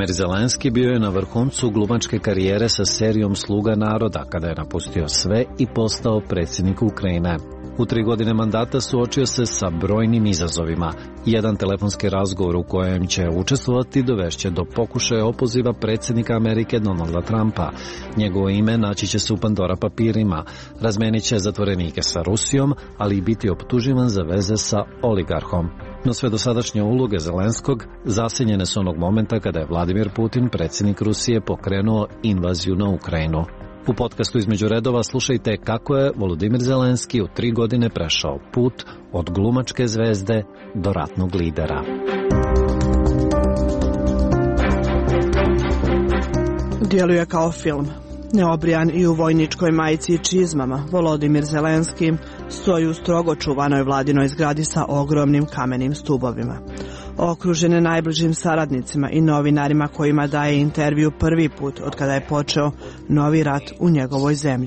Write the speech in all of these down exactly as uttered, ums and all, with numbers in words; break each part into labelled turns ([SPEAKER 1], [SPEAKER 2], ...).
[SPEAKER 1] Volodimir Zelenski bio je na vrhuncu glumačke karijere sa serijom Sluga naroda, kada je napustio sve i postao predsjednik Ukrajine. U tri godine mandata suočio se sa brojnim izazovima. Jedan telefonski razgovor u kojem će učestvovati dovešće do pokušaja opoziva predsjednika Amerike Donalda Trumpa. Njegovo ime naći će se u Pandora papirima. Razmenit će zatvorenike sa Rusijom, ali i biti optuživan za veze sa oligarhom. No sve dosadašnje uloge Zelenskog zasenjene su onog momenta kada je Vladimir Putin, predsjednik Rusije, pokrenuo invaziju na Ukrajinu. U podcastu Između redova slušajte kako je Volodimir Zelenski u tri godine prešao put od glumačke zvezde do ratnog lidera.
[SPEAKER 2] Djeluje kao film. Neobrijan i u vojničkoj majici i čizmama, Volodimir Zelenski stoji u strogo čuvanoj vladinoj zgradi sa ogromnim kamenim stubovima. Okružen je najbližim saradnicima i novinarima kojima daje intervju prvi put od kada je počeo novi rat u njegovoj zemlji.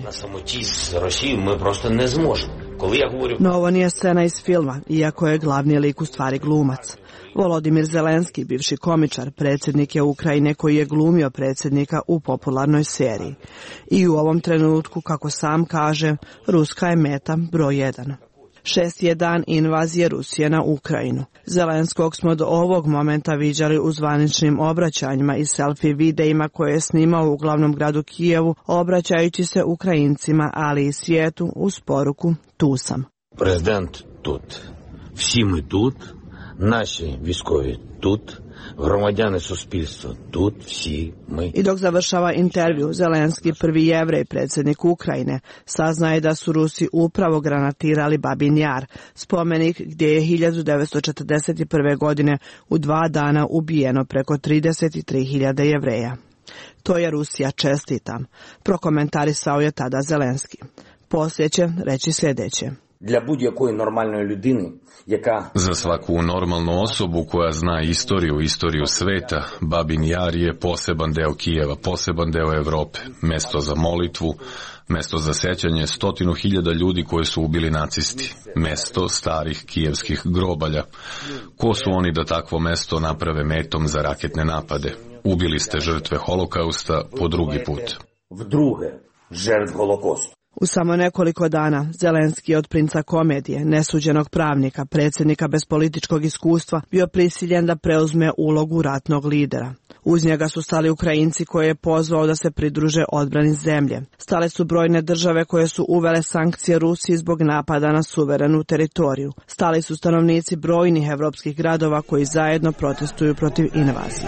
[SPEAKER 2] No ovo nije scena iz filma, iako je glavni lik u stvari glumac. Volodimir Zelenski, bivši komičar, predsjednik je Ukrajine koji je glumio predsjednika u popularnoj seriji. I u ovom trenutku, kako sam kaže, Ruska je meta broj jedan. Šesti je dan invazije Rusije na Ukrajinu. Zelenskog smo do ovog momenta viđali u zvaničnim obraćanjima i selfie videima koje je snimao u glavnom gradu Kijevu, obraćajući se Ukrajincima, ali i svijetu uz poruku "Tu sam".
[SPEAKER 3] Prezident тут, всі ми тут, наші військові тут, громадяни суспільства тут, всі ми.
[SPEAKER 2] I dok završava intervju, Zelenski, prvi Jevrej, predsjednik Ukrajine, saznaje da su Rusi upravo granatirali Babin Jar, spomenik gdje je hiljadu devetsto četrdeset prve. godine u dva dana ubijeno preko trideset tri hiljade Jevreja. To je Rusija, čestitam, prokomentarisao je tada Zelenski. Poslije će reći sljedeće.
[SPEAKER 3] Для будь-якої нормальної людини, яка...
[SPEAKER 4] Za svaku normalnu osobu koja zna istoriju, istoriju sveta, Babin Jar je poseban deo Kijeva, poseban deo Evrope, mesto za molitvu, mesto za sećanje stotinu hiljada ljudi koje su ubili nacisti, mesto starih kijevskih grobalja. Ko su oni da takvo mesto naprave metom za raketne napade? Ubili ste žrtve holokausta po drugi put.
[SPEAKER 3] Vdruge, žrtv holokausta.
[SPEAKER 2] U samo nekoliko dana Zelenski je od princa komedije, nesuđenog pravnika, predsjednika bez političkog iskustva, bio prisiljen da preuzme ulogu ratnog lidera. Uz njega su stali Ukrajinci koje je pozvao da se pridruže odbrani zemlje. Stale su brojne države koje su uvele sankcije Rusiji zbog napada na suverenu teritoriju. Stali su stanovnici brojnih evropskih gradova koji zajedno protestuju protiv invazije.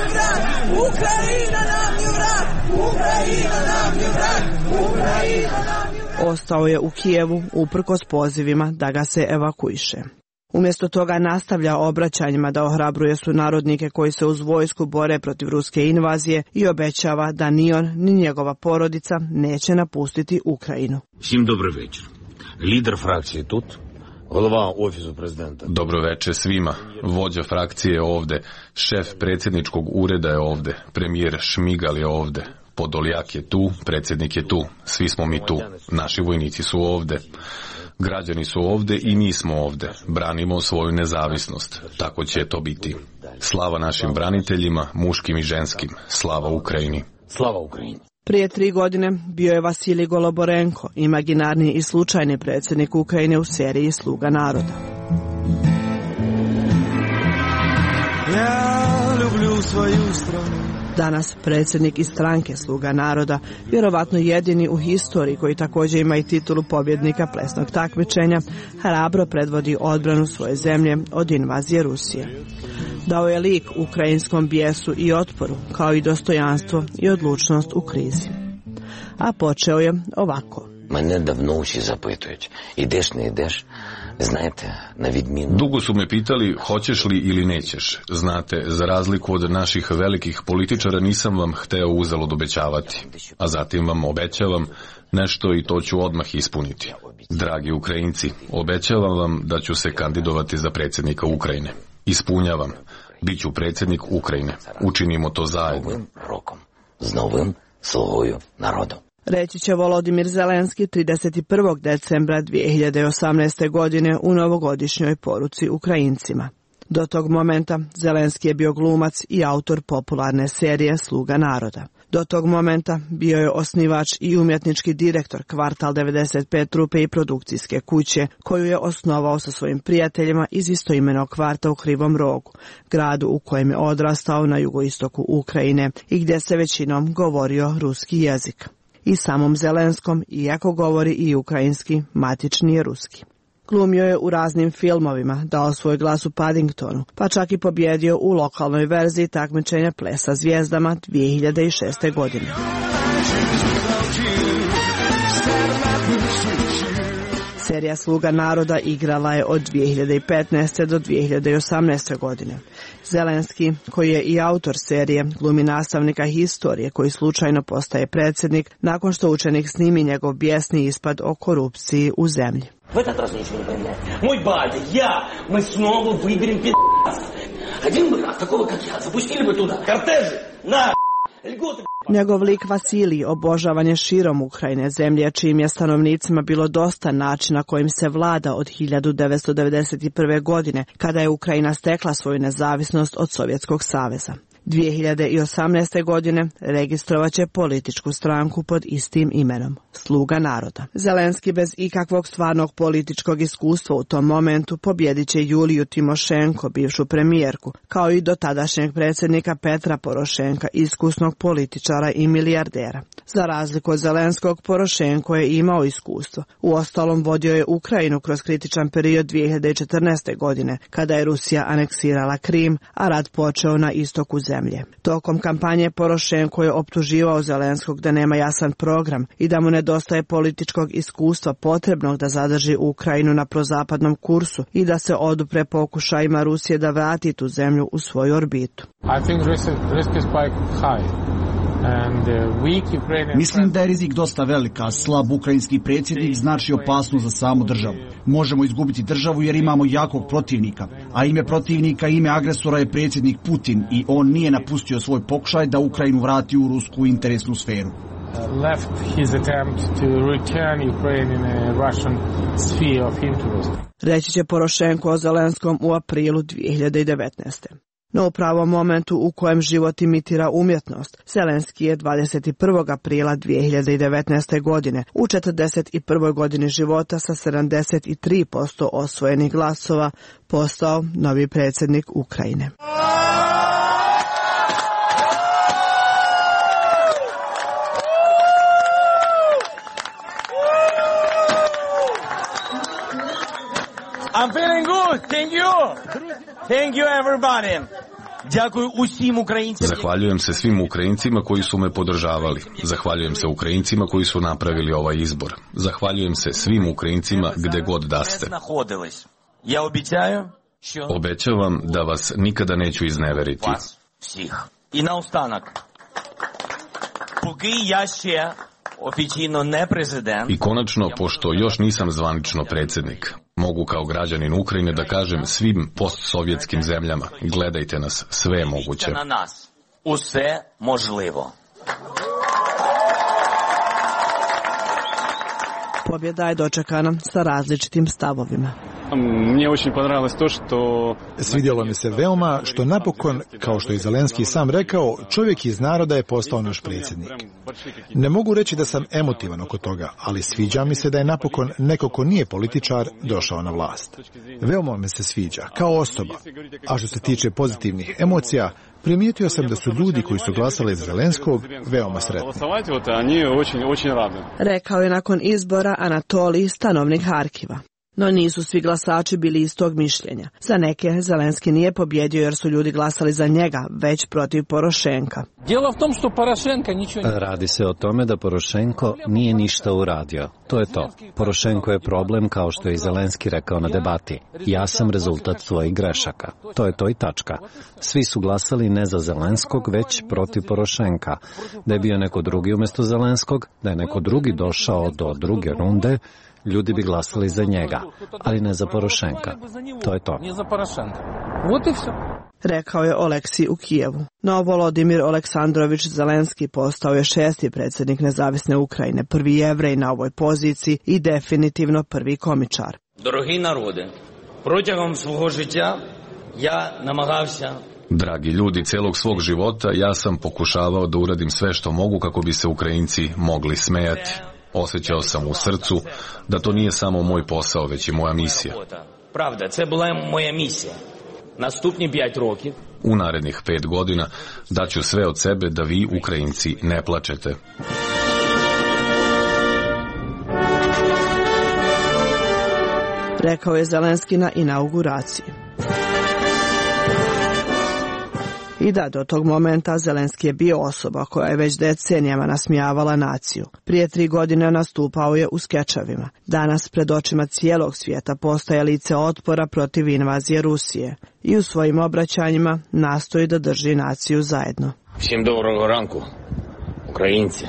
[SPEAKER 2] Ukrajina nam je vrat! Ukrajina nam je vrat! Ukrajina nam je vrat! Ostao je u Kijevu uprkos pozivima da ga se evakuiše. Umjesto toga nastavlja obraćanjima da ohrabruje sunarodnike koji se uz vojsku bore protiv ruske invazije i obećava da ni on ni njegova porodica neće napustiti Ukrajinu.
[SPEAKER 3] Всім добрий вечір. Лідер фракції тут, голова офісу президента.
[SPEAKER 4] Dobro veče svima. Vođa frakcije je ovde, šef predsjedničkog ureda je ovde, premijer Šmigal je ovde, Podoljak je tu, predsjednik je tu, svi smo mi tu, naši vojnici su ovde. Građani su ovde i mi smo ovde. Branimo svoju nezavisnost. Tako će to biti. Slava našim braniteljima, muškim i ženskim. Slava Ukrajini.
[SPEAKER 3] Slava Ukrajini.
[SPEAKER 2] Prije tri godine bio je Vasilij Goloborenko, imaginarni i slučajni predsjednik Ukrajine u seriji Sluga naroda. Ja lublju svoju stranu. Danas predsjednik iz stranke Sluga naroda, vjerovatno jedini u historiji koji također ima i titulu pobjednika plesnog takmičenja, hrabro predvodi odbranu svoje zemlje od invazije Rusije. Dao je lik ukrajinskom bijesu i otporu, kao i dostojanstvo i odlučnost u krizi. A počeo je ovako.
[SPEAKER 3] Мене давно всі запитують, ідеш, не ідеш, знаєте, на відміну...
[SPEAKER 4] Dugo su me pitali hoćeš li ili nećeš. Znate, za razliku od naših velikih političara nisam vam hteo uzalud obećavati. A zatim vam obećavam nešto i to ću odmah ispuniti. Dragi Ukrajinci, obećavam vam da ću se kandidovati za predsjednika Ukrajine. Ispunjavam. Biću predsjednik Ukrajine. Učinimo to zajedno.
[SPEAKER 3] Новим роком, з новим слугою народу.
[SPEAKER 2] Reći će Volodimir Zelenski trideset prvog decembra dvije hiljade osamnaeste. godine u novogodišnjoj poruci Ukrajincima. Do tog momenta Zelenski je bio glumac i autor popularne serije Sluga naroda. Do tog momenta bio je osnivač i umjetnički direktor Kvartal devedeset pet trupe i produkcijske kuće, koju je osnovao sa svojim prijateljima iz istoimenog kvarta u Krivom Rogu, gradu u kojem je odrastao na jugoistoku Ukrajine i gdje se većinom govorio ruski jezik. I samom Zelenskom, iako govori i ukrajinski, matični je ruski. Glumio je u raznim filmovima, dao svoj glas u Paddingtonu, pa čak i pobjedio u lokalnoj verziji takmičenja Plesa zvijezdama dvije hiljade šeste. godine. Serija Sluga naroda igrala je od dvije hiljade petnaeste. do dvije hiljade osamnaeste. godine. Zelenski, koji je i autor serije, glumi nastavnika historije koji slučajno postaje predsjednik nakon što učenik snimi njegov bijesni ispad o korupciji u zemlji.
[SPEAKER 5] В этот раз ничего не поменяет. Мой батя, я, мы снова выберем пи***ца. Один бы раз, такого как я, запустили бы туда кортежи, на льготы.
[SPEAKER 2] Njegov lik Vasilij obožavan je širom Ukrajine, zemlje čijim je stanovnicima bilo dosta načina kojim se vlada od hiljadu devetsto devedeset prve. godine, kada je Ukrajina stekla svoju nezavisnost od Sovjetskog saveza. dvije hiljade osamnaeste. godine registrovat će političku stranku pod istim imenom, Sluga naroda. Zelenski bez ikakvog stvarnog političkog iskustva u tom momentu pobjedit će Juliju Timošenko, bivšu premijerku, kao i dotadašnjeg predsjednika Petra Porošenka, iskusnog političara i milijardera. Za razliku od Zelenskog, Porošenko je imao iskustvo. Uostalom vodio je Ukrajinu kroz kritičan period dvije hiljade četrnaeste. godine, kada je Rusija aneksirala Krim, a rat počeo na istoku zemlje. Tokom kampanje Porošenko je optuživao Zelenskog da nema jasan program i da mu nedostaje političkog iskustva potrebnog da zadrži Ukrajinu na prozapadnom kursu i da se odupre pokušajima Rusije da vrati tu zemlju u svoju orbitu.
[SPEAKER 6] I think risk, risk is quite high.
[SPEAKER 7] Mislim da je rizik dosta velik, a slab ukrajinski predsjednik znači opasnost za samu državu. Možemo izgubiti državu jer imamo jakog protivnika, a ime protivnika, ime agresora je predsjednik Putin i on nije napustio svoj pokušaj da Ukrajinu vrati u rusku interesnu sferu.
[SPEAKER 6] Left his attempt to return Ukraine in a Russian sphere of interest.
[SPEAKER 2] Reći će Porošenko o Zelenskom u aprilu dvije hiljade devetnaeste. No u pravom momentu u kojem život imitira umjetnost, Zelenski je dvadeset prvog aprila dvije hiljade devetnaeste. godine u četrdeset prvoj. godini života sa sedamdeset tri posto osvojenih glasova postao novi predsjednik Ukrajine.
[SPEAKER 5] I'm feeling good. Thank you. Thank you everybody.
[SPEAKER 4] Zahvaljujem se svim Ukrajincima koji su me podržavali. Zahvaljujem se Ukrajincima koji su napravili ovaj izbor. Zahvaljujem se svim Ukrajincima gde god da ste. Obećavam da vas nikada neću izneveriti.
[SPEAKER 5] I na ostanak. Поки я ще oficijalno ne prezident.
[SPEAKER 4] I konačno, pošto još nisam zvanično predsjednik, mogu kao građanin Ukrajine da kažem svim postsovjetskim zemljama, gledajte nas, sve je moguće.
[SPEAKER 5] Na nas. Uсе možljivo.
[SPEAKER 2] Pobjeda je dočekana sa različitim stavovima.
[SPEAKER 8] Svidjelo mi se veoma što napokon, kao što je Zelenski sam rekao, čovjek iz naroda je postao naš predsjednik. Ne mogu reći da sam emotivan oko toga, ali sviđa mi se da je napokon neko ko nije političar došao na vlast. Veoma me se sviđa, kao osoba. A što se tiče pozitivnih emocija, primijetio sam da su ljudi koji su glasali za Zelenskog veoma sretni.
[SPEAKER 2] Rekao je nakon izbora Anatolij, stanovnik Harkiva. No nisu svi glasači bili istog mišljenja. Za neke Zelenski nije pobjedio jer su ljudi glasali za njega, već protiv Porošenka.
[SPEAKER 1] Radi se o tome da Porošenko nije ništa uradio. To je to. Porošenko je problem, kao što je i Zelenski rekao na debati. Ja sam rezultat svojih grešaka. To je to i tačka. Svi su glasali ne za Zelenskog, već protiv Porošenka. Da je bio neko drugi umjesto Zelenskog, da je neko drugi došao do druge runde, ljudi bi glasali za njega, ali ne za Porošenka. To je to.
[SPEAKER 2] Rekao je Oleksij u Kijevu. No Volodimir Aleksandrović Zelenski postao je šesti predsjednik nezavisne Ukrajine, prvi Jevrej na ovoj poziciji i definitivno prvi komičar.
[SPEAKER 5] Дорогі народи, протягом свого життя Ja namagavся.
[SPEAKER 4] Dragi ljudi, celog svog života ja sam pokušavao da uradim sve što mogu kako bi se Ukrajinci mogli smejati. Osjećao sam u srcu da to nije samo moj posao, već i moja misija.
[SPEAKER 5] Pravda, це була moja misija. Наступні п'ять років.
[SPEAKER 4] U narednih pet godina daću sve od sebe da vi, Ukrajinci, ne plačete.
[SPEAKER 2] Rekao je Zelenski na inauguraciji. I da, do tog momenta Zelenski je bio osoba koja je već decenijama nasmijavala naciju. Prije tri godine nastupao je u skečevima. Danas pred očima cijelog svijeta postaje lice otpora protiv invazije Rusije i u svojim obraćanjima nastoji da drži naciju zajedno.
[SPEAKER 3] Всім доброго ранку, українці.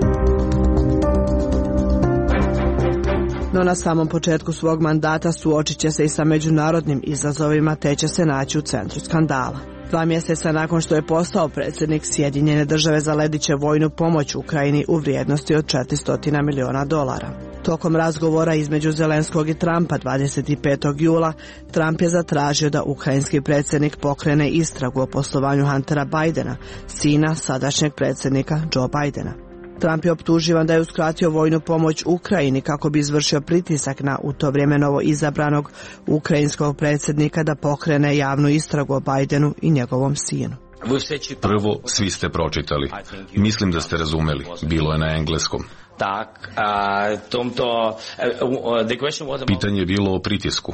[SPEAKER 2] No na samom početku svog mandata suočit će se i sa međunarodnim izazovima te će se naći u centru skandala. Dva mjeseca nakon što je postao predsjednik, Sjedinjene države zalediće vojnu pomoć Ukrajini u vrijednosti od četiristo miliona dolara. Tokom razgovora između Zelenskog i Trumpa dvadeset petog jula, Trump je zatražio da ukrajinski predsjednik pokrene istragu o poslovanju Huntera Bidena, sina sadašnjeg predsjednika Joe Bidena. Trump je optuživan da je uskratio vojnu pomoć Ukrajini kako bi izvršio pritisak na u to vrijeme novo izabranog ukrajinskog predsjednika da pokrene javnu istragu o Bidenu i njegovom sinu.
[SPEAKER 4] Prvo, svi ste pročitali. Mislim da ste razumeli. Bilo je na engleskom.
[SPEAKER 5] Так, а, тобто,
[SPEAKER 4] Pitanje je bilo o pritisku.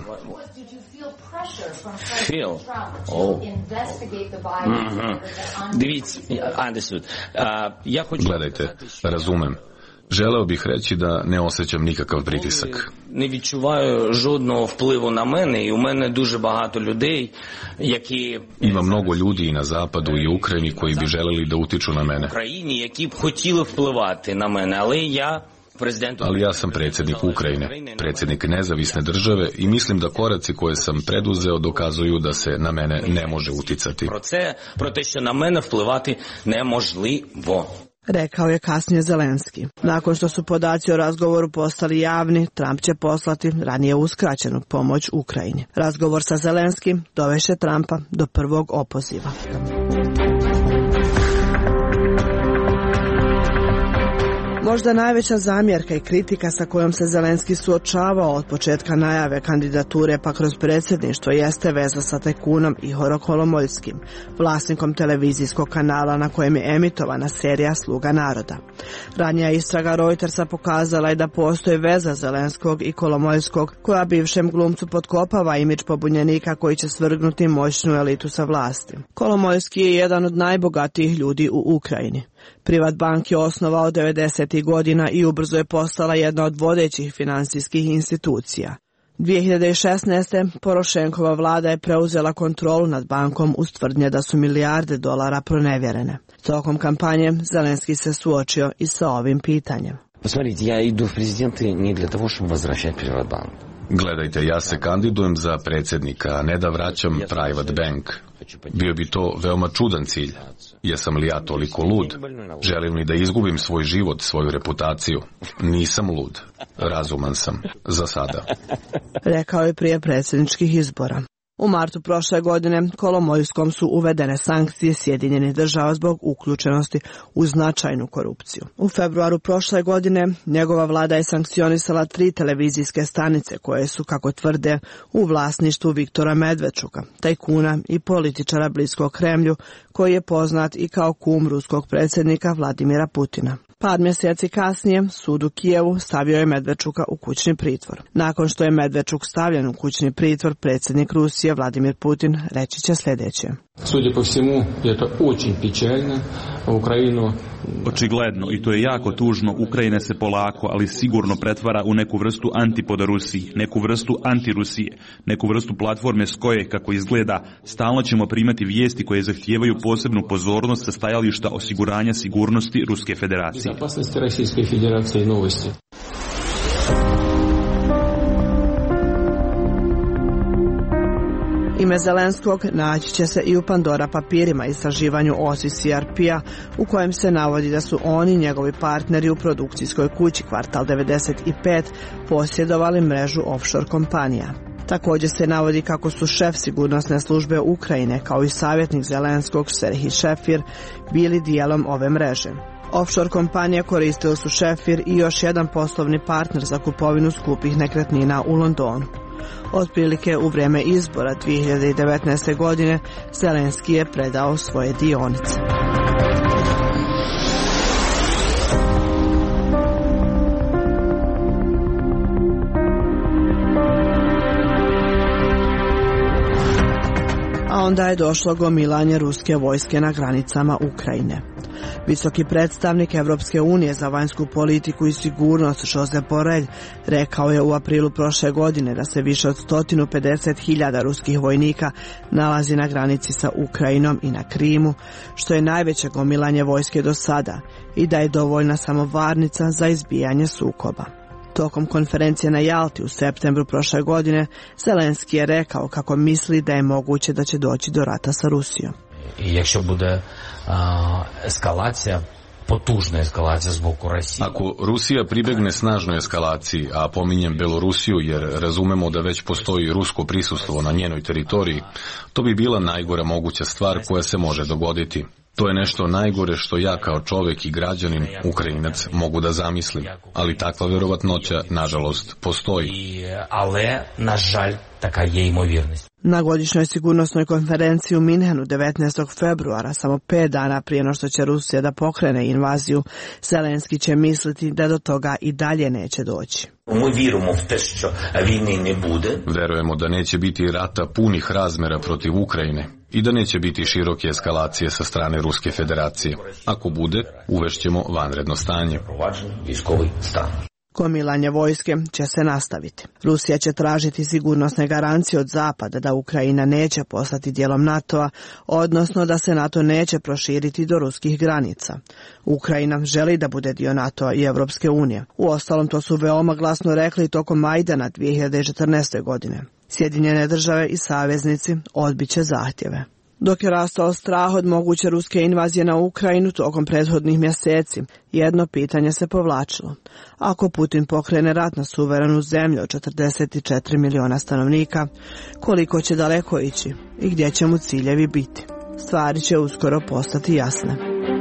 [SPEAKER 5] Feel. Oh. Mm-hmm. Дивіться, understood. Uh, ja hoću...
[SPEAKER 4] Gledajte, razumem. Želeo bih reći da ne osjećam nikakav pritisak.
[SPEAKER 5] Не відчуваю жодного впливу на мене, і у мене дуже багато людей, які...
[SPEAKER 4] Ima mnogo ljudi i na zapadu i u Ukrajini koji bi želeli da utiču na mene.
[SPEAKER 5] В Україні, які б хотіли впливати на мене, але я...
[SPEAKER 4] Ali ja sam predsjednik Ukrajine, predsjednik nezavisne države i mislim da koraci koje sam preduzeo dokazuju da se na mene ne može uticati.
[SPEAKER 5] Про це, про те, що на мене впливати неможливо.
[SPEAKER 2] Rekao je kasnije Zelenski. Nakon što su podaci o razgovoru postali javni, Trump će poslati ranije uskraćenu pomoć Ukrajini. Razgovor sa Zelenskim dovešće Trumpa do prvog opoziva. Možda najveća zamjerka i kritika sa kojom se Zelenski suočavao od početka najave kandidature pa kroz predsjedništvo jeste veza sa tajkunom Ihorom Kolomoljskim, vlasnikom televizijskog kanala na kojem je emitovana serija Sluga naroda. Ranija istraga Reutersa pokazala je da postoji veza Zelenskog i Kolomoljskog koja bivšem glumcu potkopava imidž pobunjenika koji će svrgnuti moćnu elitu sa vlasti. Kolomoljski je jedan od najbogatijih ljudi u Ukrajini. Privatbank je osnovao devedesetih godina i ubrzo je postala jedna od vodećih financijskih institucija. dvije hiljade šesnaeste. Porošenkova vlada je preuzela kontrolu nad bankom uz tvrdnje da su milijarde dolara pronevjerene. Tokom kampanje Zelenski se suočio i sa ovim pitanjem.
[SPEAKER 3] Посмотрите, я иду в президенты не для того, чтобы возвращать Приватбанк.
[SPEAKER 4] Gledajte, ja se kandidujem za predsjednika, a ne da vraćam Private Bank. Bio bi to veoma čudan cilj. Jesam li ja toliko lud? Želim li da izgubim svoj život, svoju reputaciju? Nisam lud. Razuman sam. Za sada.
[SPEAKER 2] Rekao je prije predsjedničkih izbora. U martu prošle godine Kolomoljskom su uvedene sankcije Sjedinjenih država zbog uključenosti u značajnu korupciju. U februaru prošle godine njegova vlada je sankcionisala tri televizijske stanice koje su, kako tvrde, u vlasništvu Viktora Medvedčuka, tajkuna i političara bliskog Kremlju, koji je poznat i kao kum ruskog predsjednika Vladimira Putina. Par mjeseci kasnije, sud u Kijevu stavio je Medvedčuka u kućni pritvor. Nakon što je Medvedčuk stavljen u kućni pritvor, predsjednik Rusije Vladimir Putin reći će sljedeće.
[SPEAKER 9] Судя по всему, это очень печально. Украину...
[SPEAKER 10] Očigledno, i to je jako tužno, Ukrajina se polako, ali sigurno pretvara u neku vrstu antipoda Rusiji, neku vrstu antirusije, neku vrstu platforme s koje, kako izgleda, stalno ćemo primati vijesti koje zahtijevaju posebnu pozornost sa stajališta osiguranja sigurnosti Ruske federacije.
[SPEAKER 9] Безопасности Российской Федерации новости.
[SPEAKER 2] Ime Zelenskog naći će se i u Pandora papirima, istraživanju O S I C R P-a, u kojem se navodi da su oni i njegovi partneri u produkcijskoj kući Kvartal devedeset pet posjedovali mrežu offshore kompanija. Također se navodi kako su šef sigurnosne službe Ukrajine kao i savjetnik Zelenskog Serhij Šefir bili dijelom ove mreže. Offshore kompanije koristili su Šefir i još jedan poslovni partner za kupovinu skupih nekretnina u Londonu. Otprilike u vrijeme izbora dvije hiljade devetnaeste. godine Zelenski je predao svoje dionice. A onda je došlo gomilanje ruske vojske na granicama Ukrajine. Visoki predstavnik Evropske unije za vanjsku politiku i sigurnost Josep Borrell rekao je u aprilu prošle godine da se više od sto pedeset hiljada ruskih vojnika nalazi na granici sa Ukrajinom i na Krimu, što je najveće gomilanje vojske do sada i da je dovoljna samo varnica za izbijanje sukoba. Tokom konferencije na Jalti u septembru prošle godine, Zelenski je rekao kako misli da je moguće da će doći do rata sa Rusijom.
[SPEAKER 3] I якщо буде ескалація, потужна ескалація з боку Росії.
[SPEAKER 4] Ako Rusija pribegne snažnoj eskalaciji, a pominjem Belorusiju jer razumemo da već postoji rusko prisustvo na njenoj teritoriji, to bi bila najgora moguća stvar koja se može dogoditi. To je nešto najgore što ja kao čovjek i građanin, Ukrajinac, mogu da zamislim. Ali takva vjerovatnoća, nažalost, postoji.
[SPEAKER 3] Ale, nažalj, taka je imovjernost.
[SPEAKER 2] Na godišnjoj sigurnosnoj konferenciji u Minhenu devetnaestog februara, samo pet dana prije no što će Rusija da pokrene invaziju, Zelenski će misliti da do toga i dalje neće doći.
[SPEAKER 3] Mi vjerujemo v te što vojne ne bude.
[SPEAKER 4] Verujemo da neće biti rata punih razmera protiv Ukrajine i da neće biti široke eskalacije sa strane Ruske federacije. Ako bude, uvešćemo vanredno stanje.
[SPEAKER 2] Gomilanje vojske će se nastaviti. Rusija će tražiti sigurnosne garancije od Zapada da Ukrajina neće postati dijelom NATO-a, odnosno da se NATO neće proširiti do ruskih granica. Ukrajina želi da bude dio NATO-a i Evropske unije. Uostalom, to su veoma glasno rekli tokom Majdana dvije hiljade četrnaeste. godine. Sjedinjene države i saveznici odbit će zahtjeve. Dok je rastao strah od moguće ruske invazije na Ukrajinu tokom prethodnih mjeseci, jedno pitanje se povlačilo. Ako Putin pokrene rat na suverenu zemlju od četrdeset četiri miliona stanovnika, koliko će daleko ići i gdje će mu ciljevi biti? Stvari će uskoro postati jasne.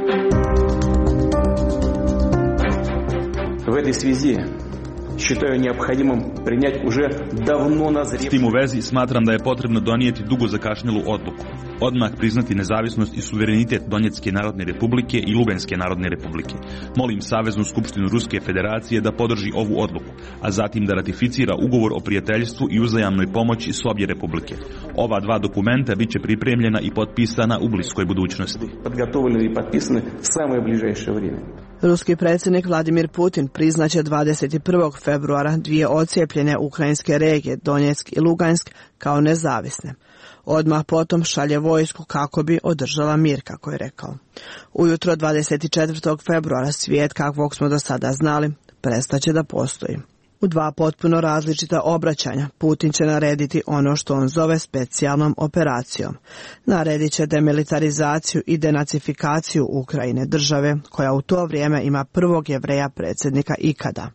[SPEAKER 11] В этой связи считаю необходимым принять уже давно назревшую.
[SPEAKER 10] S tim u vezi smatram da je potrebno donijeti dugo zakašnjelu odluku. Odmah priznati nezavisnost i suverenitet Donjetske narodne republike i Luganske narodne republike. Molim Saveznu skupštinu Ruske federacije da podrži ovu odluku, a zatim da ratificira ugovor o prijateljstvu i uzajamnoj pomoći s obje republike. Ova dva dokumenta bit će pripremljena i potpisana u bliskoj budućnosti.
[SPEAKER 11] Подготовлены и подписаны в самое ближайшее время.
[SPEAKER 2] Ruski predsjednik Vladimir Putin priznaće dvadeset prvog februara dvije ocijepljene ukrajinske regije Donjeck i Lugansk kao nezavisne. Odmah potom šalje vojsku kako bi održala mir, kako je rekao. Ujutro dvadeset četvrtog februara svijet kakvog smo do sada znali prestaće da postoji. U dva potpuno različita obraćanja Putin će narediti ono što on zove specijalnom operacijom. Naredit će demilitarizaciju i denacifikaciju Ukrajine, države koja u to vrijeme ima prvog Jevreja predsjednika ikada.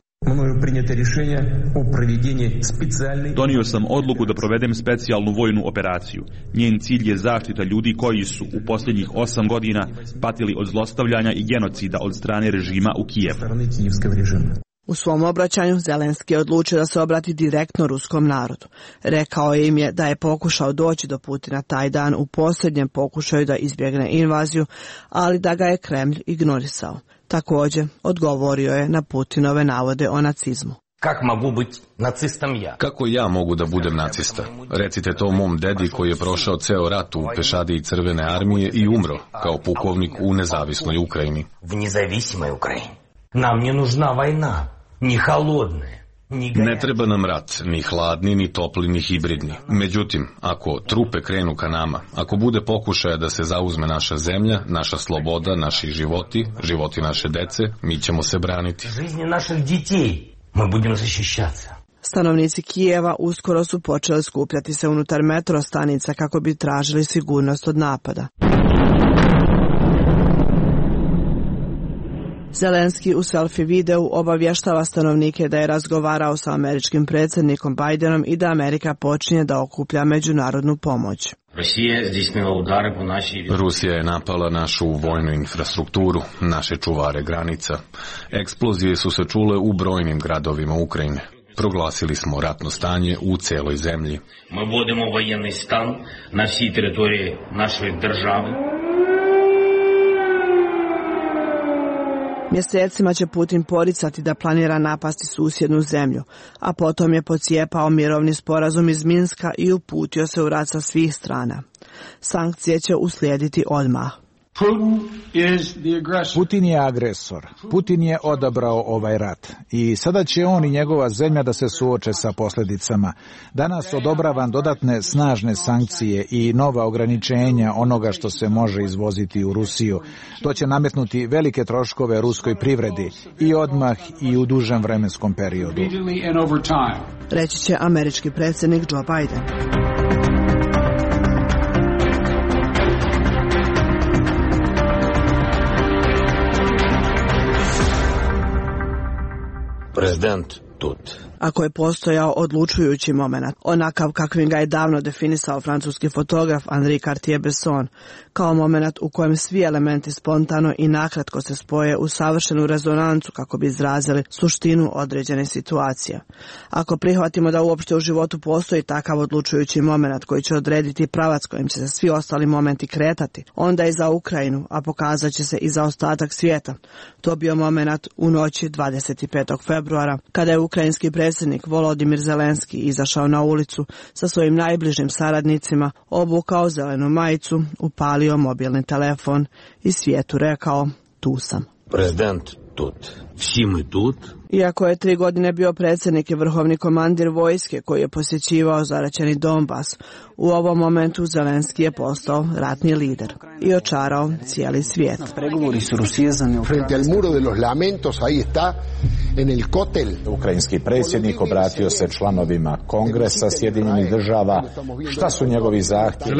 [SPEAKER 10] Donio sam odluku da provedem specijalnu vojnu operaciju. Njen cilj je zaštita ljudi koji su u posljednjih osam godina patili od zlostavljanja i genocida od strane režima u Kijevu.
[SPEAKER 2] U svom obraćanju Zelenski je odlučio da se obrati direktno ruskom narodu. Rekao im je da je pokušao doći do Putina taj dan u posljednjem pokušaju da izbjegne invaziju, ali da ga je Kremlj ignorisao. Također, odgovorio je na Putinove navode o nacizmu.
[SPEAKER 3] Kak mogu biti nacistom ja?
[SPEAKER 4] Kako ja mogu da budem nacista? Recite to mom dedi koji je prošao ceo rat u pešadiji Crvene armije i umro kao pukovnik u nezavisnoj Ukrajini.
[SPEAKER 3] V nezavisnoj Ukrajini. Nam ne nužna vojna, ni halodna.
[SPEAKER 4] Ne treba nam rat, ni hladni, ni topli, ni hibridni. Međutim, ako trupe krenu ka nama, ako bude pokušaja da se zauzme naša zemlja, naša sloboda, naši životi, životi naše dece, mi ćemo se braniti.
[SPEAKER 3] Жизни naših детей mi budemo zaštićati.
[SPEAKER 2] Stanovnici Kijeva uskoro su počeli skupljati se unutar metro stanica kako bi tražili sigurnost od napada. Zelenski u selfie videu obavještava stanovnike da je razgovarao sa američkim predsjednikom Bidenom i da Amerika počinje da okuplja međunarodnu pomoć.
[SPEAKER 4] Rusija je napala našu vojnu infrastrukturu, naše čuvare granica. Eksplozije su se čule u brojnim gradovima Ukrajine. Proglasili smo ratno stanje u celoj zemlji.
[SPEAKER 5] Mi vodimo vojenni stan na всій території нашої держави.
[SPEAKER 2] Mjesecima će Putin poricati da planira napasti susjednu zemlju, a potom je pocijepao mirovni sporazum iz Minska i uputio se u rat sa svih strana. Sankcije će uslijediti odmah.
[SPEAKER 12] Putin je agresor. Putin je odabrao ovaj rat. I sada će on i njegova zemlja da se suoče sa posljedicama. Danas odobravam dodatne snažne sankcije i nova ograničenja onoga što se može izvoziti u Rusiju. To će nametnuti velike troškove ruskoj privredi i odmah i u dužem vremenskom periodu.
[SPEAKER 2] Reći će američki predsjednik Joe Biden.
[SPEAKER 3] Президент тут.
[SPEAKER 2] Ako je postojao odlučujući moment, onakav kakvim ga je davno definisao francuski fotograf Henri Cartier-Bresson, kao moment u kojem svi elementi spontano i nakratko se spoje u savršenu rezonancu kako bi izrazili suštinu određene situacije. Ako prihvatimo da uopšte u životu postoji takav odlučujući moment koji će odrediti pravac kojim će se svi ostali momenti kretati, onda i za Ukrajinu, a pokazat će se i za ostatak svijeta. To bio moment u noći dvadeset petog februara, kada je ukrajinski predsjednik Predsjednik Volodimir Zelenski izašao na ulicu sa svojim najbližim saradnicima, obukao zelenu majicu, upalio mobilni telefon i svijetu rekao: tu sam.
[SPEAKER 3] Prezident tut. Vsi mi tut.
[SPEAKER 2] Iako je tri godine bio predsjednik i vrhovni komandir vojske koji je posjećivao zaraćeni Donbas, u ovom momentu Zelenski je postao ratni lider i očarao cijeli svijet.
[SPEAKER 13] Frente al muro de los lamentos, ahí está, en el kotel.
[SPEAKER 14] Ukrajinski predsjednik obratio se članovima Kongresa Sjedinjenih država. Šta su njegovi zahtjevi?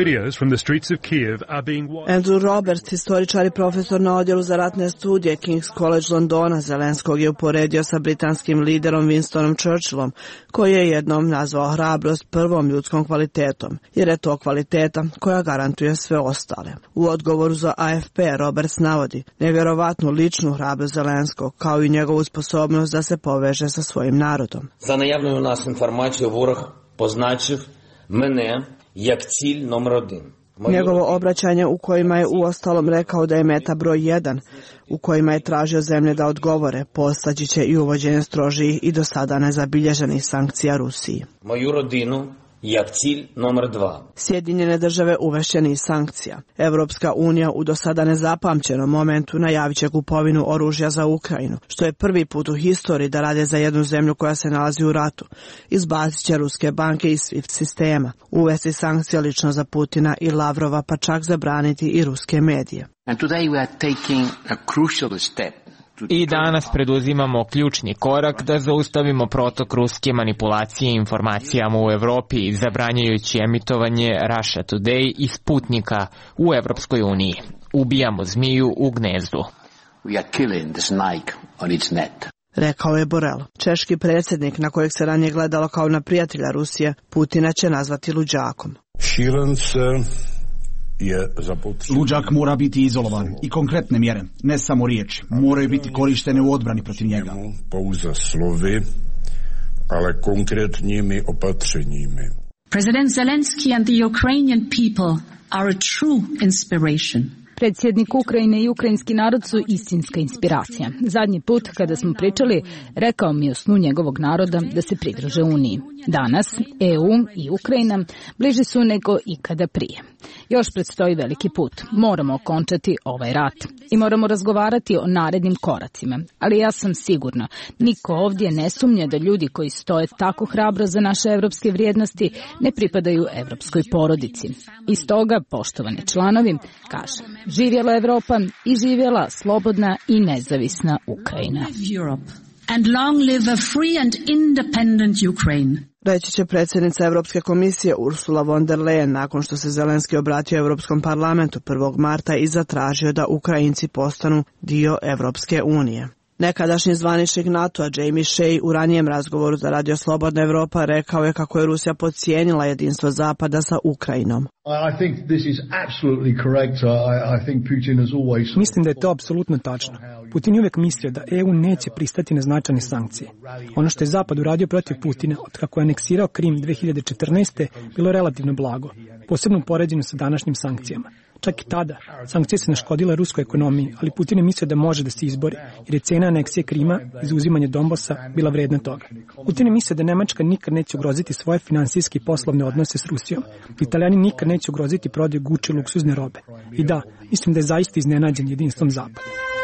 [SPEAKER 2] Andrew Roberts, historičar i profesor na odjelu za ratne studije King's College Londona, Zelenskog je uporedio sa britanskim liderom Winstonom Churchillom, koji je jednom nazvao hrabrost prvom ljudskom kvalitetom, jer je to kvaliteta koja garantuje sve ostale. U odgovoru za A F P Roberts navodi nevjerovatnu ličnu hrabrost Zelenskog, kao i njegovu sposobnost da se poveže sa svojim narodom.
[SPEAKER 5] За наявною у нас інформацією ворог позначив мене як ціль номер один.
[SPEAKER 2] Njegovo obraćanje u kojima je uostalom rekao da je meta broj jedan, u kojima je tražio zemlje da odgovore, postaći će i uvođenje strožijih i do sada nezabilježenih sankcija Rusiji.
[SPEAKER 5] Moju rodinu jak cilj номер два.
[SPEAKER 2] Sjedinjene države uvešće niz sankcija. Evropska unija u do sada nezapamćenom momentu najavit će kupovinu oružja za Ukrajinu, što je prvi put u historiji da rade za jednu zemlju koja se nalazi u ratu. Izbacit će ruske banke iz SWIFT sistema, uvesti sankcije lično za Putina i Lavrova, pa čak zabraniti i ruske medije.
[SPEAKER 15] And today we are taking a crucial step.
[SPEAKER 16] I danas preduzimamo ključni korak da zaustavimo protok ruske manipulacije informacijama u Evropi, zabranjujući emitovanje Russia Today i Sputnika u Evropskoj uniji. Ubijamo zmiju u gnezdu.
[SPEAKER 15] We are killing the snake on its net.
[SPEAKER 2] Rekao je Borel. Češki predsjednik, na kojeg se ranije gledalo kao na prijatelja Rusije, Putina će nazvati luđakom.
[SPEAKER 17] Šílence
[SPEAKER 7] Luđak mora biti izolovan i konkretne mjere, ne samo riječi, moraju biti korištene u odbrani protiv njega.
[SPEAKER 17] Pouze slovy, ale konkretnými opatřeními.
[SPEAKER 18] President Zelensky and the Ukrainian people are a true inspiration.
[SPEAKER 19] Predsjednik Ukrajine i ukrajinski narod su istinska inspiracija. Zadnji put kada smo pričali, rekao mi o snu njegovog naroda da se pridruže Uniji. Danas E U i Ukrajina bliži su nego ikada prije. Još predstoji veliki put. Moramo okončati ovaj rat i moramo razgovarati o narednim koracima. Ali ja sam sigurna, niko ovdje ne sumnja da ljudi koji stoje tako hrabro za naše evropske vrijednosti ne pripadaju evropskoj porodici. I stoga, poštovani članovi, kažem, živjela Evropa i živjela slobodna i nezavisna Ukrajina.
[SPEAKER 18] And long live a free and independent Ukraine.
[SPEAKER 2] reći će predsjednica Evropske komisije Ursula von der Leyen nakon što se Zelenski obratio Evropskom parlamentu prvog marta i zatražio da Ukrajinci postanu dio Evropske unije. Nekadašnji zvaničnik NATO-a Jamie Shea u ranijem razgovoru za Radio Slobodna Evropa rekao je kako je Rusija podcijenila jedinstvo Zapada sa Ukrajinom.
[SPEAKER 20] Mislim da je to apsolutno tačno. Putin je uvijek mislio da E U neće pristati na značajne sankcije. Ono što je Zapad uradio protiv Putina od kako je aneksirao Krim dve hiljade četrnaeste. bilo relativno blago, posebno poređeno sa današnjim sankcijama. Čak i tada, sankcije se naškodile ruskoj ekonomiji, ali Putin je mislio da može da se izbori, jer je cena aneksije Krima i zauzimanje Donbasa bila vredna toga. Putin je mislio da Nemačka nikad neće ugroziti svoje finansijske i poslovne odnose s Rusijom, da Italijani nikad neće ugroziti prodaju Gucci luksuzne robe. I da, mislim da je zaista iznenađen jedinstvom Zapada.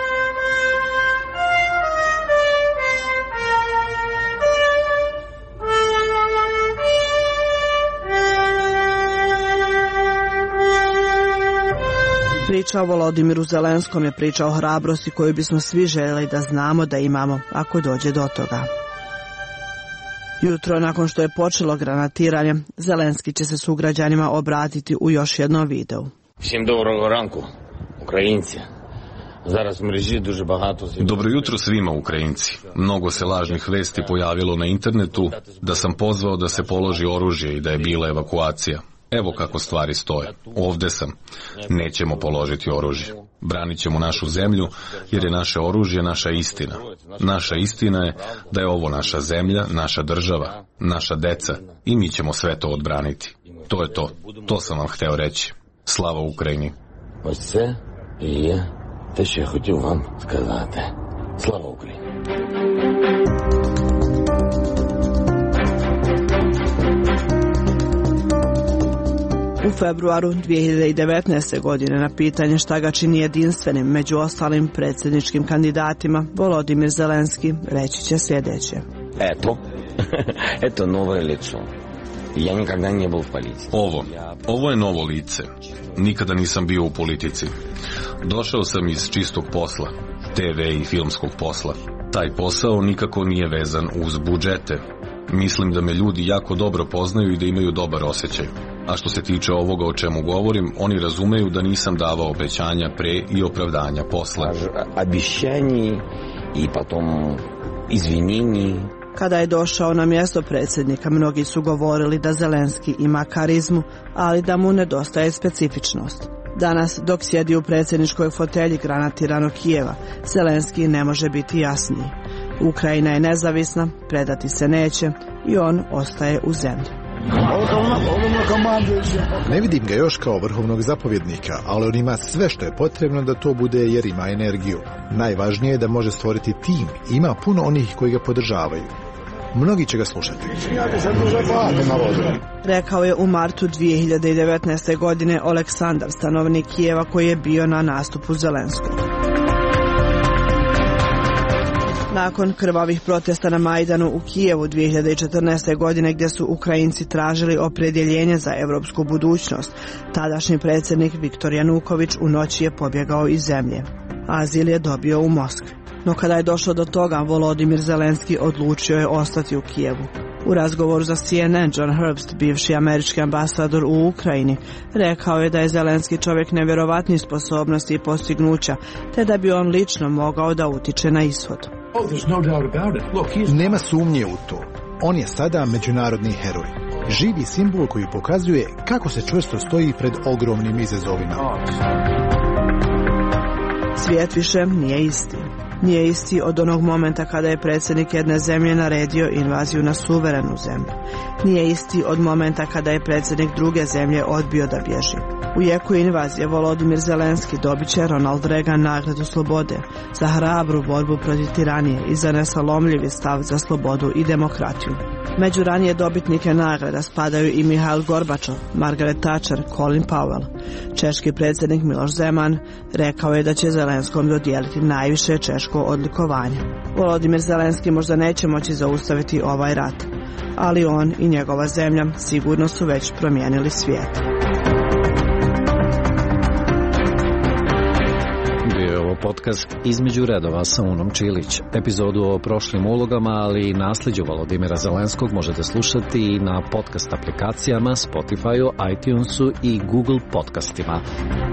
[SPEAKER 2] Priča o Volodimiru Zelenskom je priča o hrabrosti koju bismo svi željeli da znamo da imamo ako dođe do toga. Jutro, nakon što je počelo granatiranje, Zelenski će se sugrađanima obratiti u još jednom videu.
[SPEAKER 3] Всім доброго ранку, українці. Зараз в мережі дуже багато...
[SPEAKER 4] Dobro jutro svima Ukrajinci. Mnogo se lažnih vesti pojavilo na internetu da sam pozvao da se položi oružje i da je bila evakuacija. Evo kako stvari stoje. Ovde sam. Nećemo položiti oružje. Branit ćemo našu zemlju, jer je naše oružje naša istina. Naša istina je da je ovo naša zemlja, naša država, naša deca i mi ćemo sve to odbraniti. To je to. To sam vam hteo reći. Slava Ukrajini.
[SPEAKER 3] Ось це і є те, що я хотів вам сказати. Слава Україні.
[SPEAKER 2] U februaru dvije hiljade devetnaeste. godine na pitanje šta ga čini jedinstvenim među ostalim predsjedničkim kandidatima, Volodimir Zelenski reći će sljedeće.
[SPEAKER 3] Eto, eto novo lice. Ja nikada nije bio u politici.
[SPEAKER 4] Ovo, ovo je novo lice. Nikada nisam bio u politici. Došao sam iz čistog posla, te ve i filmskog posla. Taj posao nikako nije vezan uz budžete. Mislim da me ljudi jako dobro poznaju i da imaju dobar osjećaj. A što se tiče ovoga o čemu govorim, oni razumeju da nisam davao obećanja pre i opravdanja posle.
[SPEAKER 3] Obećanje i potom izvinjenje.
[SPEAKER 2] Kada je došao na mjesto predsjednika, mnogi su govorili da Zelenski ima karizmu, ali da mu nedostaje specifičnost. Danas, dok sjedi u predsjedničkoj fotelji granatiranog Kijeva, Zelenski ne može biti jasniji. Ukrajina je nezavisna, predati se neće i on ostaje u zemlji.
[SPEAKER 8] Ne vidim ga još kao vrhovnog zapovjednika, ali on ima sve što je potrebno da to bude jer ima energiju. Najvažnije je da može stvoriti tim i ima puno onih koji ga podržavaju. Mnogi će ga slušati.
[SPEAKER 2] Rekao je u martu dvije hiljade devetnaeste. godine Aleksandar, stanovnik Kijeva koji je bio na nastupu Zelenskog. Nakon krvavih protesta na Majdanu u Kijevu dvije hiljade četrnaeste. godine gdje su Ukrajinci tražili opredjeljenje za europsku budućnost, tadašnji predsjednik Viktor Januković u noći je pobjegao iz zemlje. Azil je dobio u Moskvi. No kada je došlo do toga, Volodimir Zelenski odlučio je ostati u Kijevu. U razgovoru za C N N, John Herbst, bivši američki ambasador u Ukrajini, rekao je da je Zelenski čovjek nevjerovatnih sposobnosti i postignuća, te da bi on lično mogao da utiče na ishod.
[SPEAKER 8] Nema sumnje u to. On je sada međunarodni heroj. Živi simbol koji pokazuje kako se čvrsto stoji pred ogromnim izazovima.
[SPEAKER 2] Svijet više nije isti. Nije isti od onog momenta kada je predsjednik jedne zemlje naredio invaziju na suverenu zemlju. Nije isti od momenta kada je predsjednik druge zemlje odbio da bježi. U jeku invazije Volodimir Zelenski dobit će Ronald Reagan nagradu slobode za hrabru borbu protiv tiranije i za nesalomljivi stav za slobodu i demokratiju. Među ranije dobitnike nagrada spadaju i Mihail Gorbačov, Margaret Thatcher, Colin Powell. Češki predsjednik Miloš Zeman rekao je da će Zelenskom dodijeliti najviše češko odlikovanje. Volodimir Zelenski možda neće moći zaustaviti ovaj rat, ali on i njegova zemlja sigurno su već promijenili svijet.
[SPEAKER 1] podcast Između redova sa Unom Čilić. Epizodu o prošlim ulogama, ali i nasljeđu Volodimira Zelenskog možete slušati i na podcast aplikacijama, Spotify-u, iTunesu i Google podcastima.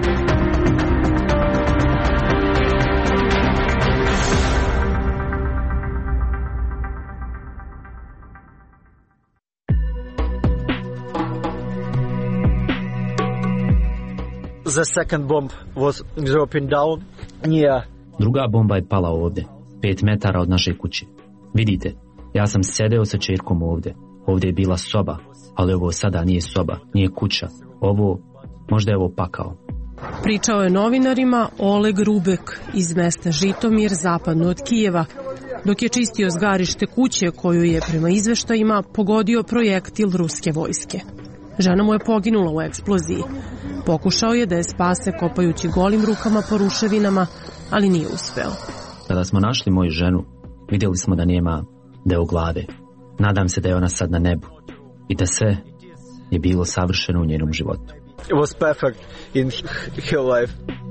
[SPEAKER 21] The second bomb was dropping down near.
[SPEAKER 22] Druga bomba je pala ovdje, pet metara od naše kuće. Vidite, ja sam sedeo sa čerkom ovdje. Ovdje je bila soba, ali ovo sada nije soba, nije kuća. Ovo, možda je ovo pakao.
[SPEAKER 23] Pričao je novinarima Oleg Rubek iz mesta Žitomir, zapadno od Kijeva, dok je čistio zgarište kuće koju je prema izveštajima pogodio projektil ruske vojske. Žena mu je poginula u eksploziji. Pokušao je da je spase kopajući golim rukama po ruševinama, ali nije uspeo.
[SPEAKER 22] Kada smo našli moju ženu, vidjeli smo da nema deo glave. Nadam se da je ona sad na nebu i da sve je bilo savršeno u njenom životu.
[SPEAKER 21] It was perfect in her life.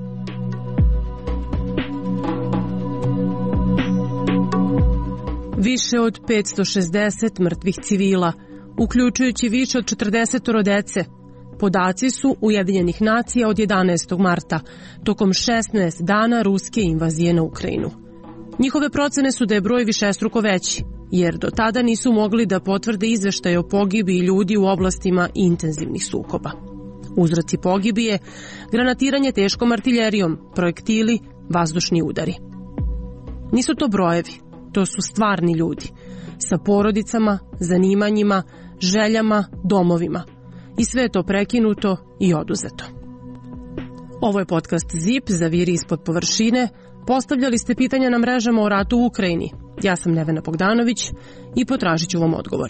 [SPEAKER 23] Više od petsto šezdeset mrtvih civila, uključujući više od četrdeset dece. Podaci su Ujedinjenih nacija od jedanaestog marta, tokom šesnaest dana ruske invazije na Ukrajinu. Njihove procene su da je broj višestruko veći, jer do tada nisu mogli da potvrde izveštaje o pogibiji ljudi u oblastima intenzivnih sukoba. Uzroci pogibije, granatiranje teškom artiljerijom, projektili, vazdušni udari. Nisu to brojevi, to su stvarni ljudi, sa porodicama, zanimanjima, željama, domovima. I sve je to prekinuto i oduzeto. Ovo je podcast Zip, Zaviri ispod površine. Postavljali ste pitanja na mrežama o ratu u Ukrajini. Ja sam Nevena Bogdanović i potražit ću vam odgovore.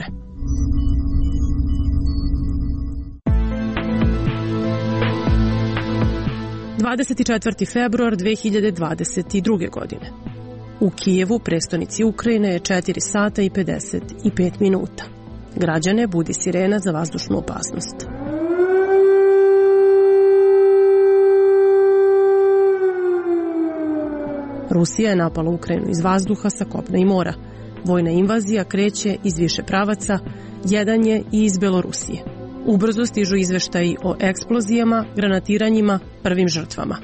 [SPEAKER 23] dvadeset četvrti februar dve hiljade dvadeset druge. godine. U Kijevu, prestonici Ukrajine, je četiri sata i pedeset pet minuta. Građane budi sirena za vazdušnu opasnost. Rusija je napala Ukrajinu iz vazduha, sa kopna i mora. Vojna invazija kreće iz više pravaca, jedan je i iz Belorusije. Ubrzo stižu izveštaji o eksplozijama, granatiranjima, prvim žrtvama.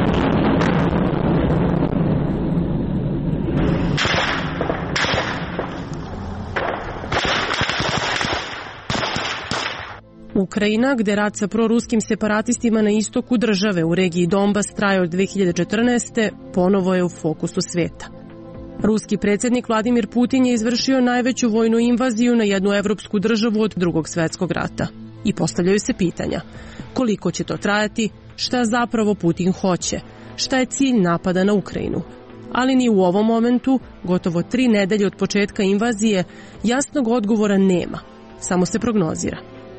[SPEAKER 23] Ukrajina, gde rat sa proruskim separatistima na istoku države u regiji Donbas traje od dve hiljade četrnaeste. ponovo je u fokusu sveta. Ruski predsjednik Vladimir Putin je izvršio najveću vojnu invaziju na jednu evropsku državu od Drugog svjetskog rata. I postavljaju se pitanja: koliko će to trajati, šta zapravo Putin hoće, šta je cilj napada na Ukrajinu. Ali ni u ovom momentu, gotovo tri nedelje od početka invazije, jasnog odgovora nema, samo se prognozira.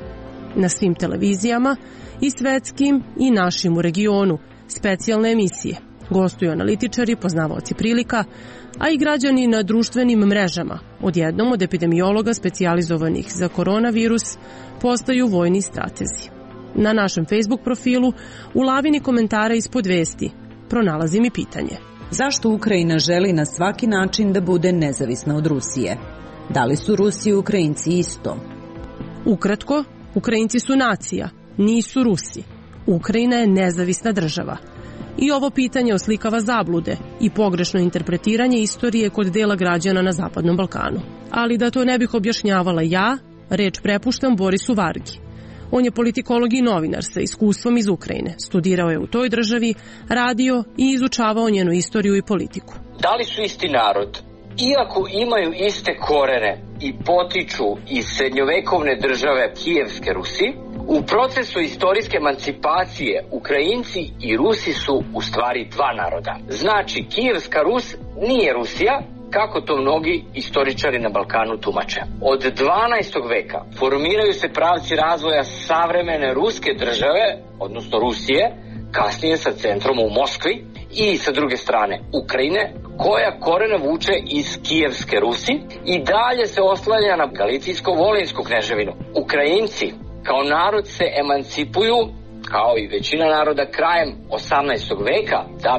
[SPEAKER 23] Na svim televizijama, i svetskim i našim u regionu, specijalne emisije. Gostuju analitičari, poznavaoci prilika, a i građani na društvenim mrežama. Odjednom od epidemiologa specijalizovanih za koronavirus postaju vojni stratezi. Na našem Facebook profilu, u lavini komentara ispod vesti, pronalazim i pitanje.
[SPEAKER 24] Zašto Ukrajina želi na svaki način da bude nezavisna od Rusije? Da li su Rusi i Ukrajinci isto?
[SPEAKER 23] Ukratko, Ukrajinci su nacija, nisu Rusi. Ukrajina je nezavisna država. I ovo pitanje oslikava zablude i pogrešno interpretiranje istorije kod dela građana na Zapadnom Balkanu. Ali da to ne bih objašnjavala ja, reč prepuštam Borisu Vargi. On je politikolog i novinar sa iskustvom iz Ukrajine. Studirao je u toj državi, radio i izučavao njenu istoriju i politiku.
[SPEAKER 25] Da li su isti narod? Iako imaju iste korene i potiču iz srednjovekovne države Kijevske Rusi, u procesu istorijske emancipacije Ukrajinci i Rusi su u stvari dva naroda. Znači, Kijevska Rus nije Rusija, kako to mnogi istoričari na Balkanu tumače. Od dvanaestog veka formiraju se pravci razvoja savremene ruske države, odnosno Rusije, kasnije sa centrom u Moskvi, i sa druge strane Ukrajine, koja korene vuče iz Kijevske Rusi i dalje se oslanja na Galicijsko-Volinsku kneževinu. Ukrajinci kao narod se emancipuju, kao i većina naroda, krajem osamnaestog veka, da bi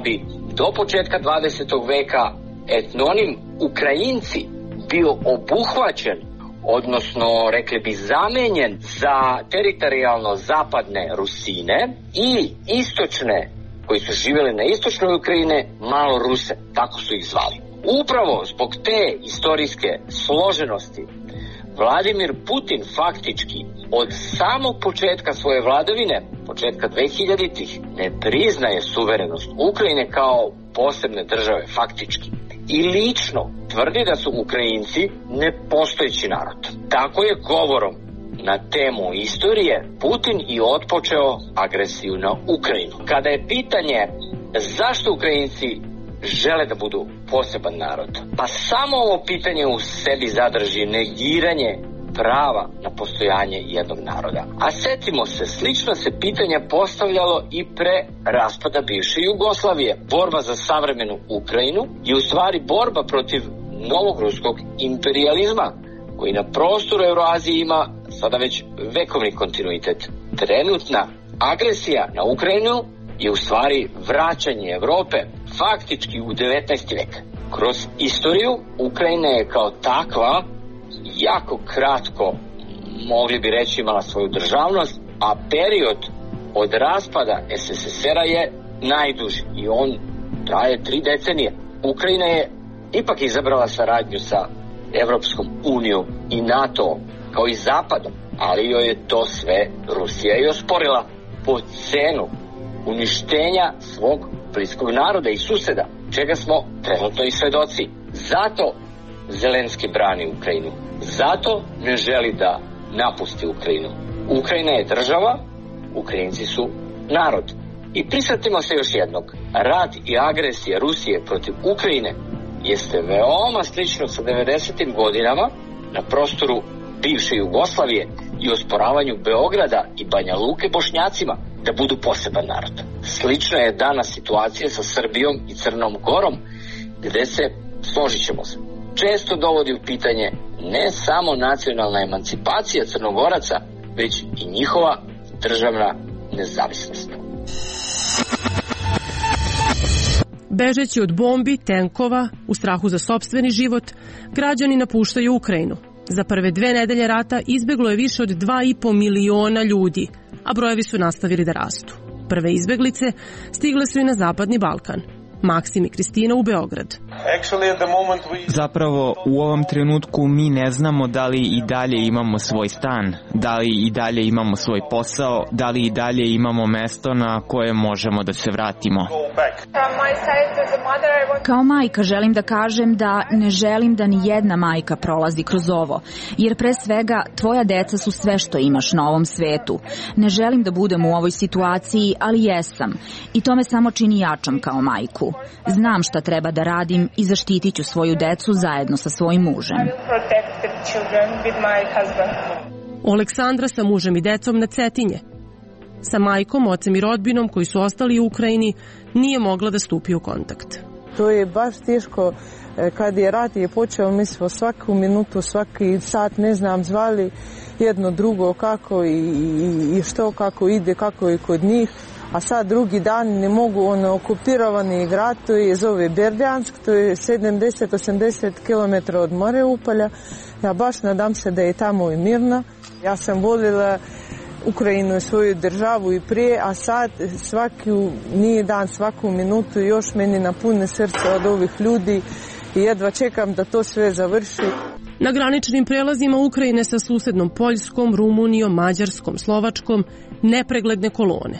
[SPEAKER 25] do početka dvadesetog veka etnonim Ukrajinci bio obuhvaćen, odnosno rekli bi zamenjen za teritorijalno zapadne Rusine i istočne, koji su živjeli na istočnoj Ukrajine, malo Ruse, tako su ih zvali. Upravo zbog te istorijske složenosti Vladimir Putin faktički od samog početka svoje vladavine, početka dvehiljaditih, ne priznaje suverenost Ukrajine kao posebne države faktički. I lično tvrdi da su Ukrajinci nepostojeći narod. Tako je govorom na temu istorije Putin i otpočeo agresiju na Ukrajinu. Kada je pitanje zašto Ukrajinci žele da budu poseban narod, pa samo ovo pitanje u sebi zadrži negiranje prava na postojanje jednog naroda. A setimo se, slično se pitanje postavljalo i pre raspada bivše Jugoslavije. Borba za savremenu Ukrajinu je u stvari borba protiv novog ruskog imperializma, koji na prostoru Euroazije ima sada već vekovni kontinuitet. Trenutna agresija na Ukrajinu je u stvari vraćanje Evrope faktički u devetnaesti vek. Kroz istoriju Ukrajina je kao takva jako kratko, mogli bi reći, imala svoju državnost, a period od raspada es es es era je najduži i on traje tri decenije. Ukrajina je ipak izabrala saradnju sa Evropskom unijom i NATO kao i Zapadom, ali joj je to sve Rusija i osporila po cenu uništenja svog bliskog naroda i suseda, čega smo trenutno i svedoci. Zato Zelenski brani Ukrajinu. Zato ne želi da napusti Ukrajinu. Ukrajina je država, Ukrajinci su narod. I prisjetimo se još jednog. Rat i agresija Rusije protiv Ukrajine jeste veoma slično sa devedesetim godinama na prostoru bivše Jugoslavije i osporavanju Beograda i Banja Luke Bošnjacima da budu poseban narod. Slična je danas situacija sa Srbijom i Crnom Gorom, gde se, složit ćemo se, često dovodi u pitanje ne samo nacionalna emancipacija Crnogoraca, već i njihova državna nezavisnost.
[SPEAKER 23] Bežeći od bombi, tenkova, u strahu za sopstveni život, građani napuštaju Ukrajinu. Za prve dve nedelje rata izbeglo je više od dva i po miliona ljudi, a brojevi su nastavili da rastu. Prve izbeglice stigle su i na Zapadni Balkan. Maksim i Kristina u Beograd.
[SPEAKER 16] Zapravo, u ovom trenutku mi ne znamo da li i dalje imamo svoj stan, da li i dalje imamo svoj posao, da li i dalje imamo mesto na koje možemo da se vratimo.
[SPEAKER 19] Kao majka želim da kažem da ne želim da ni jedna majka prolazi kroz ovo, jer pre svega tvoja deca su sve što imaš na ovom svetu. Ne želim da budem u ovoj situaciji, ali jesam. I to me samo čini jačom kao majku. Znam šta treba da radim i zaštitit ću svoju decu zajedno sa svojim mužem.
[SPEAKER 23] Aleksandra sa mužem i decom na Cetinje. Sa majkom, ocem i rodbinom koji su ostali u Ukrajini nije mogla da stupi u kontakt.
[SPEAKER 6] To je baš teško. Kad je rat je počeo, mi smo svaku minutu, svaki sat, ne znam, zvali jedno drugo kako i, i, i što, kako ide, kako je kod njih. A sad drugi dan ne mogu, ono, okupirovani grad, to je zove Berdjansk, to je sedamdeset do osamdeset kilometara od Mariupolja. Ja baš nadam se da je tamo i mirno. Ja sam voljela Ukrajinu i svoju državu i prije, a sad svaki nije dan, svaku minutu još meni napune srce od ovih ljudi i jedva čekam da to sve završi.
[SPEAKER 23] Na graničnim prelazima Ukrajine sa susednom Poljskom, Rumunijom, Mađarskom, Slovačkom nepregledne kolone.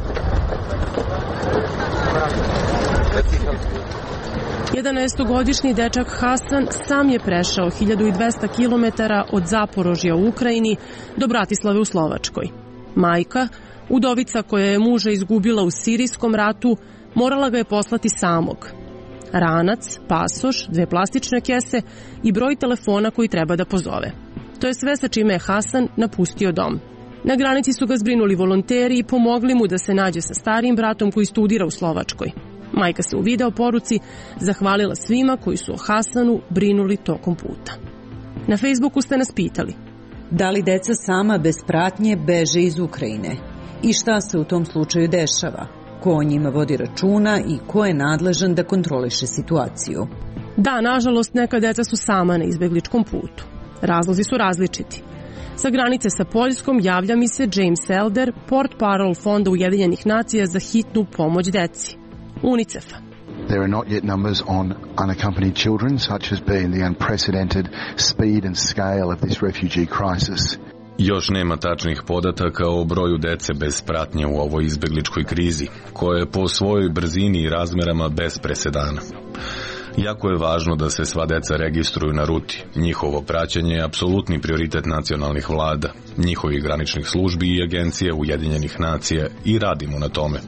[SPEAKER 23] jedanaestogodišnji dečak Hasan sam je prešao hiljadu dvesta kilometara od Zaporožja u Ukrajini do Bratislave u Slovačkoj. Majka, udovica koja je muža izgubila u sirijskom ratu, morala ga je poslati samog. Ranac, pasoš, dve plastične kese i broj telefona koji treba da pozove. To je sve sa čime je Hasan napustio dom. Na granici su ga zbrinuli volonteri i pomogli mu da se nađe sa starijim bratom koji studira u Slovačkoj. Majka se u video poruci zahvalila svima koji su o Hasanu brinuli tokom puta. Na Facebooku ste nas pitali:
[SPEAKER 24] da li deca sama bez pratnje beže iz Ukrajine? I šta se u tom slučaju dešava? ko o njima vodi računa i ko je nadležan da kontroliše situaciju.
[SPEAKER 23] Da, nažalost, neka deca su sama na izbegličkom putu. Razlozi su različiti. Sa granice sa Poljskom javlja mi se James Elder, portparol Fonda Ujedinjenih nacija za hitnu pomoć deci, UNICEF-a.
[SPEAKER 9] There are not yet numbers on unaccompanied children, such has been the unprecedented speed and scale of this refugee crisis.
[SPEAKER 4] Još nema tačnih podataka o broju dece bez pratnje u ovoj izbegličkoj krizi, koja je po svojoj brzini i razmerama bez presedana. Jako je važno da se sva deca registruju na ruti. Njihovo praćenje je apsolutni prioritet nacionalnih vlada, njihovih graničnih službi i agencije Ujedinjenih nacija i radimo na tome.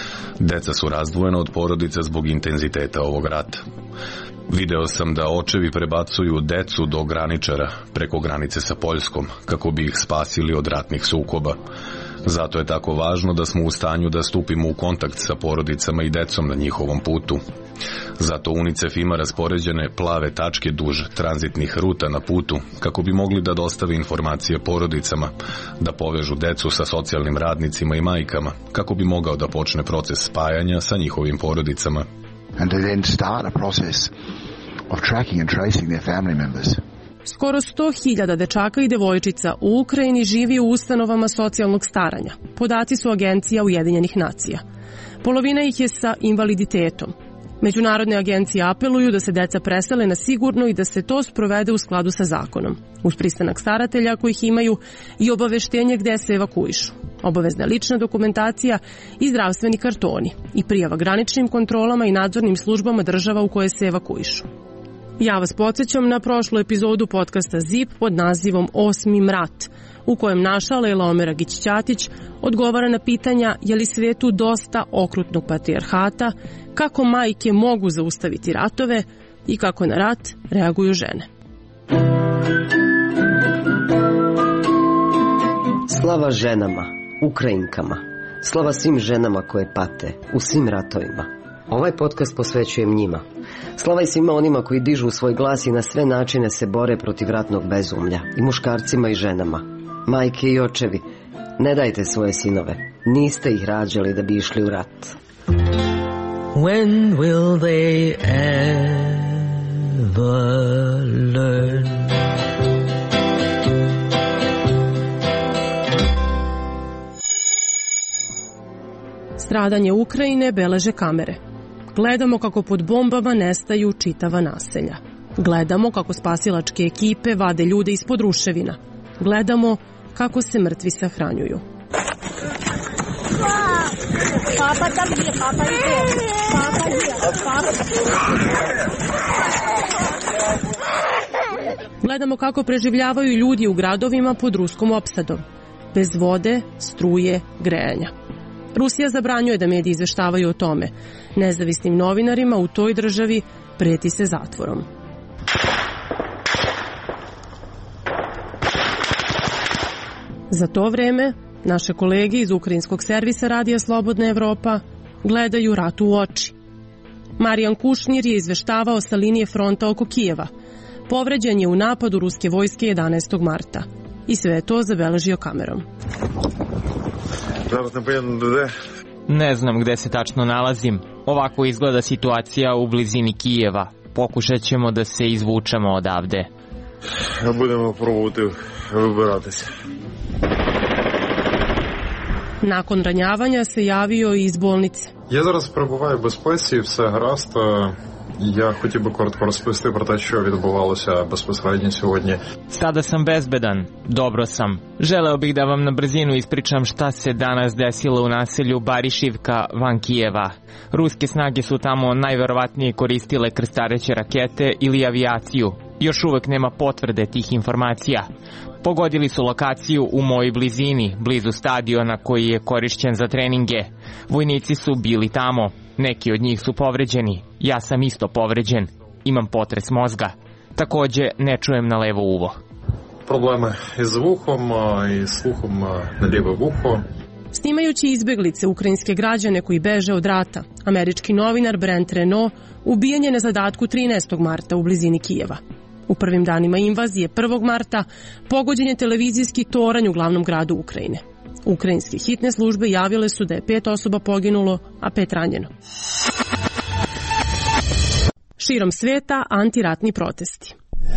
[SPEAKER 4] Deca su razdvojena od porodica zbog intenziteta ovog rata. Video sam da očevi prebacuju decu do graničara preko granice sa Poljskom kako bi ih spasili od ratnih sukoba. Zato je tako važno da smo u stanju da stupimo u kontakt sa porodicama i decom na njihovom putu. Zato UNICEF ima raspoređene plave tačke duž tranzitnih ruta na putu kako bi mogli da dostave informacije porodicama, da povežu decu sa socijalnim radnicima i majkama kako bi mogao da počne proces spajanja sa njihovim porodicama.
[SPEAKER 9] And to then start a process of tracking and tracing their family members.
[SPEAKER 23] Skoro sto hiljada dečaka i devojčica u Ukrajini živi u ustanovama socijalnog staranja. Podaci su agencija Ujedinjenih nacija. Polovina ih je sa invaliditetom. Međunarodne agencije apeluju da se deca presele na sigurno i da se to sprovede u skladu sa zakonom, uz pristanak staratelja kojih imaju i obaveštenje gde se evakuišu, obavezna lična dokumentacija i zdravstveni kartoni i prijava graničnim kontrolama i nadzornim službama država u koje se evakuišu. Ja vas podsjećam na prošlu epizodu podcasta ZIP pod nazivom Osmi mrat, u kojem naša Lela Omeragić-Ćatić odgovara na pitanja je li svetu dosta okrutnog patrijarhata, kako majke mogu zaustaviti ratove i kako na rat reaguju žene.
[SPEAKER 10] Slava ženama, Ukrajinkama, slava svim ženama koje pate u svim ratovima. Ovaj podcast posvećujem njima. Slava i svima onima koji dižu svoj glas i na sve načine se bore protiv ratnog bezumlja, i muškarcima i ženama. Majke i očevi, ne dajte svoje sinove, niste ih rađali da bi išli u rat.
[SPEAKER 11] When will they ever learn?
[SPEAKER 23] Stradanje Ukrajine beleže kamere. Gledamo kako pod bombama nestaju čitava naselja. Gledamo kako spasilačke ekipe vade ljude ispod ruševina. Gledamo kako se mrtvi sahranjuju. Papa tam je, papa ide. Papa je, papa. Gledamo kako preživljavaju ljudi u gradovima pod ruskom opsadom. Bez vode, struje, grejanja. Rusija zabranjuje da mediji izveštavaju o tome. Nezavisnim novinarima u toj državi preti se zatvorom. Za to vreme, naše kolege iz ukrajinskog servisa Radija Slobodna Evropa gledaju ratu u oči. Marijan Kušnir je izveštavao sa linije fronta oko Kijeva. Povređen je u napadu ruske vojske jedanaestog marta. I sve je to zabeležio kamerom.
[SPEAKER 16] Ne znam gde se tačno nalazim. Ovako izgleda situacija u blizini Kijeva. Pokušat ćemo da se izvučemo odavde.
[SPEAKER 12] Budemo probati vybirati se.
[SPEAKER 23] Nakon ranjavanja se javio i iz bolnice.
[SPEAKER 12] Я зараз перебуваю в безпеці, все гаразд. Я хотів би коротко розповісти про те, що відбувалося безпосередньо сьогодні.
[SPEAKER 16] Sada sam bezbedan, dobro sam. Želeo bih da vam na brzinu ispričam šta se danas desilo u naselju Barišivka van Kijeva. Ruske snage su tamo najverovatnije koristile krstareće rakete ili avijaciju. Još uvek nema potvrde tih informacija. Pogodili su lokaciju u mojoj blizini, blizu stadiona koji je korišćen za treninge. Vojnici su bili tamo. Neki od njih su povređeni. Ja sam isto povređen. Imam potres mozga. Takođe, ne čujem na levo uvo.
[SPEAKER 12] Probleme i zvukom i sluhom na lijevo uho.
[SPEAKER 23] Snimajući izbeglice ukrajinske građane koji beže od rata, američki novinar Brent Renault ubijen je na zadatku trinaestog marta u blizini Kijeva. U prvim danima invazije prvog marta pogođen je televizijski toranj u glavnom gradu Ukrajine. Ukrajinske hitne službe javile su da je pet osoba poginulo, a pet ranjeno. Širom sveta antiratni protesti.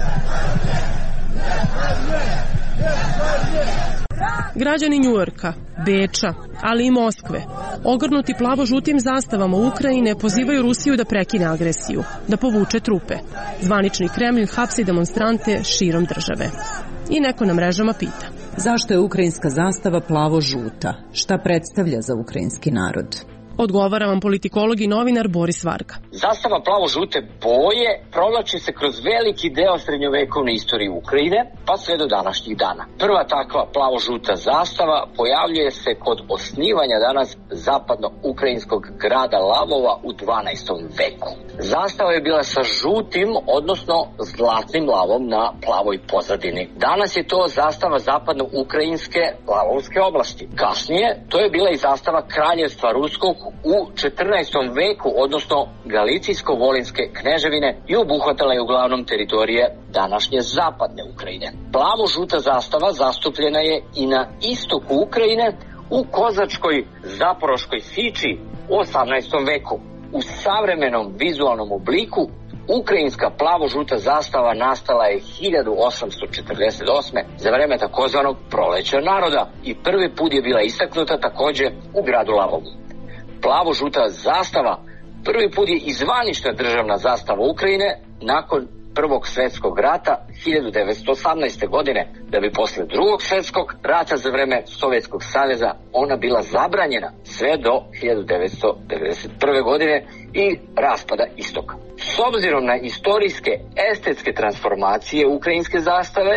[SPEAKER 23] Građani Njujorka, Beča, ali i Moskve, ogrnuti plavo-žutim zastavama Ukrajine, pozivaju Rusiju da prekine agresiju, da povuče trupe. Zvanični Kremlj hapsi demonstrante širom države. I neko na mrežama pita:
[SPEAKER 24] zašto je ukrajinska zastava plavo-žuta? Šta predstavlja za ukrajinski narod?
[SPEAKER 23] Odgovara vam politikolog i novinar Boris Varga.
[SPEAKER 25] Zastava plavo-žute boje provlači se kroz veliki deo srednjovekovne istorije Ukrajine, pa sve do današnjih dana. Prva takva plavo-žuta zastava pojavljuje se kod osnivanja danas zapadno-ukrajinskog grada Lavova u dvanaestom veku. Zastava je bila sa žutim, odnosno zlatnim lavom na plavoj pozadini. Danas je to zastava zapadno-ukrajinske Lavovske oblasti. Kasnije, to je bila i zastava kraljevstva Ruskog u četrnaestom veku, odnosno Galicijsko-Volinske kneževine, i obuhvatala je uglavnom teritorije današnje zapadne Ukrajine. Plavo-žuta zastava zastupljena je i na istoku Ukrajine u Kozačkoj Zaporoškoj Siči u osamnaestom veku. U savremenom vizualnom obliku ukrajinska plavo-žuta zastava nastala je hiljadu osamsto četrdeset osme za vreme takozvanog proleća naroda i prvi put je bila istaknuta takođe u gradu Lavovu. Plavo-žuta zastava prvi put je i zvanična državna zastava Ukrajine nakon Prvog svetskog rata hiljadu devetsto osamnaeste. godine, da bi posle Drugog svetskog rata za vreme Sovjetskog saveza ona bila zabranjena sve do hiljadu devetsto devedeset prve. godine i raspada istoka. S obzirom na istorijske estetske transformacije ukrajinske zastave,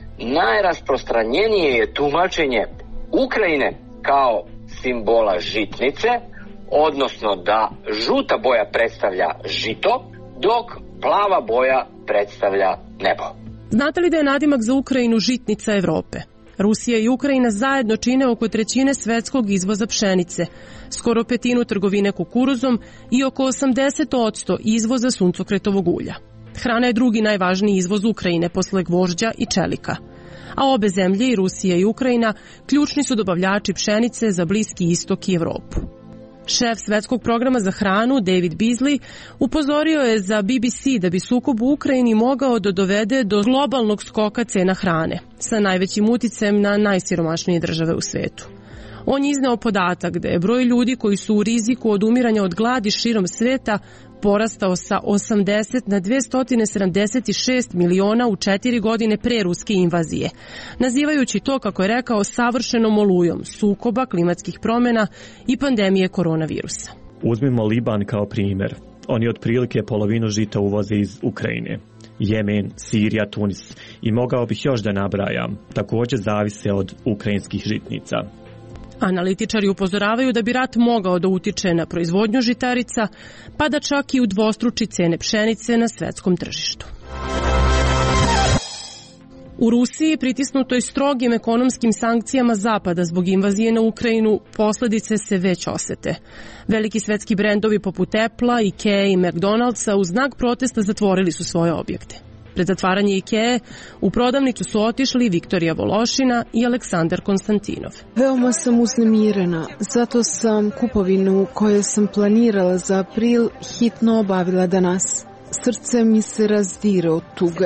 [SPEAKER 25] najrasprostranjenije je tumačenje Ukrajine kao simbola žitnice, odnosno da žuta boja predstavlja žito, dok plava boja predstavlja nebo.
[SPEAKER 23] Znate li da je nadimak za Ukrajinu žitnica Evrope? Rusija i Ukrajina zajedno čine oko trećine svetskog izvoza pšenice, skoro petinu trgovine kukuruzom i oko osamdeset posto izvoza suncokretovog ulja. Hrana je drugi najvažniji izvoz Ukrajine posle gvožđa i čelika. A obe zemlje, i Rusija i Ukrajina, ključni su dobavljači pšenice za Bliski istok i Evropu. Šef svetskog programa za hranu, David Beasley, upozorio je za B B C da bi sukob u Ukrajini mogao da dovede do globalnog skoka cena hrane, sa najvećim uticajem na najsiromašnije države u svetu. On je izneo podatak da je broj ljudi koji su u riziku od umiranja od gladi širom sveta porastao sa osamdeset na dvesta sedamdeset šest miliona u četiri godine pre ruske invazije, nazivajući to, kako je rekao, savršenom olujom sukoba, klimatskih promjena i pandemije koronavirusa.
[SPEAKER 5] Uzmimo Liban kao primjer. Oni otprilike polovinu žita uvoze iz Ukrajine. Jemen, Sirija, Tunis i mogao bih još da nabrajam. Također zavise od ukrajinskih žitnica.
[SPEAKER 23] Analitičari upozoravaju da bi rat mogao da utiče na proizvodnju žitarica, pa da čak i udvostruči cene pšenice na svetskom tržištu. U Rusiji, pritisnutoj strogim ekonomskim sankcijama Zapada zbog invazije na Ukrajinu, posledice se već osete. Veliki svetski brendovi poput Apple-a, Ikea i McDonald'sa u znak protesta zatvorili su svoje objekte. Pred zatvaranje Ikee u prodavnicu su otišli Viktorija Vološina i Aleksandar Konstantinov.
[SPEAKER 7] Veoma sam uznemirena, zato sam kupovinu koju sam planirala za april hitno obavila danas. Srce mi se razdire od tuge.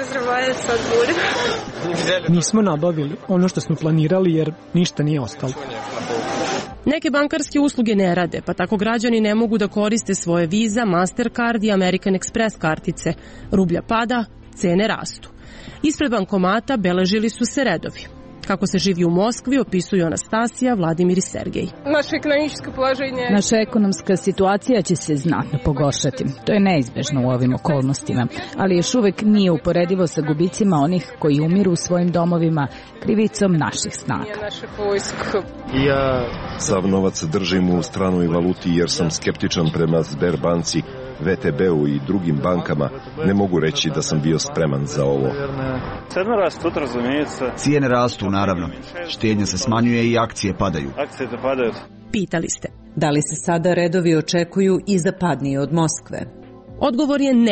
[SPEAKER 20] Nismo nabavili ono što smo planirali jer ništa nije ostalo.
[SPEAKER 23] Neke bankarske usluge ne rade, pa tako građani ne mogu da koriste svoje Visa, Mastercard i American Express kartice. Rublja pada, cene rastu. Ispred bankomata beležili su se redovi. Kako se živi u Moskvi, opisuju Anastasija, Vladimir i Sergej.
[SPEAKER 19] Naša ekonomska situacija će se znatno pogoršati. To je neizbežno u ovim okolnostima, ali još uvek nije uporedivo sa gubicima onih koji umiru u svojim domovima krivicom naših snaga.
[SPEAKER 13] Ja sav novac držim u stranoj valuti jer sam skeptičan prema Sberbanci, V T B-u i drugim bankama. Ne mogu reći da sam bio spreman za ovo.
[SPEAKER 14] Cijene rastu, naravno. Štednja se smanjuje i akcije padaju.
[SPEAKER 23] Pitali ste.
[SPEAKER 24] Da li se sada redovi očekuju i zapadnije od Moskve?
[SPEAKER 23] Odgovor je ne,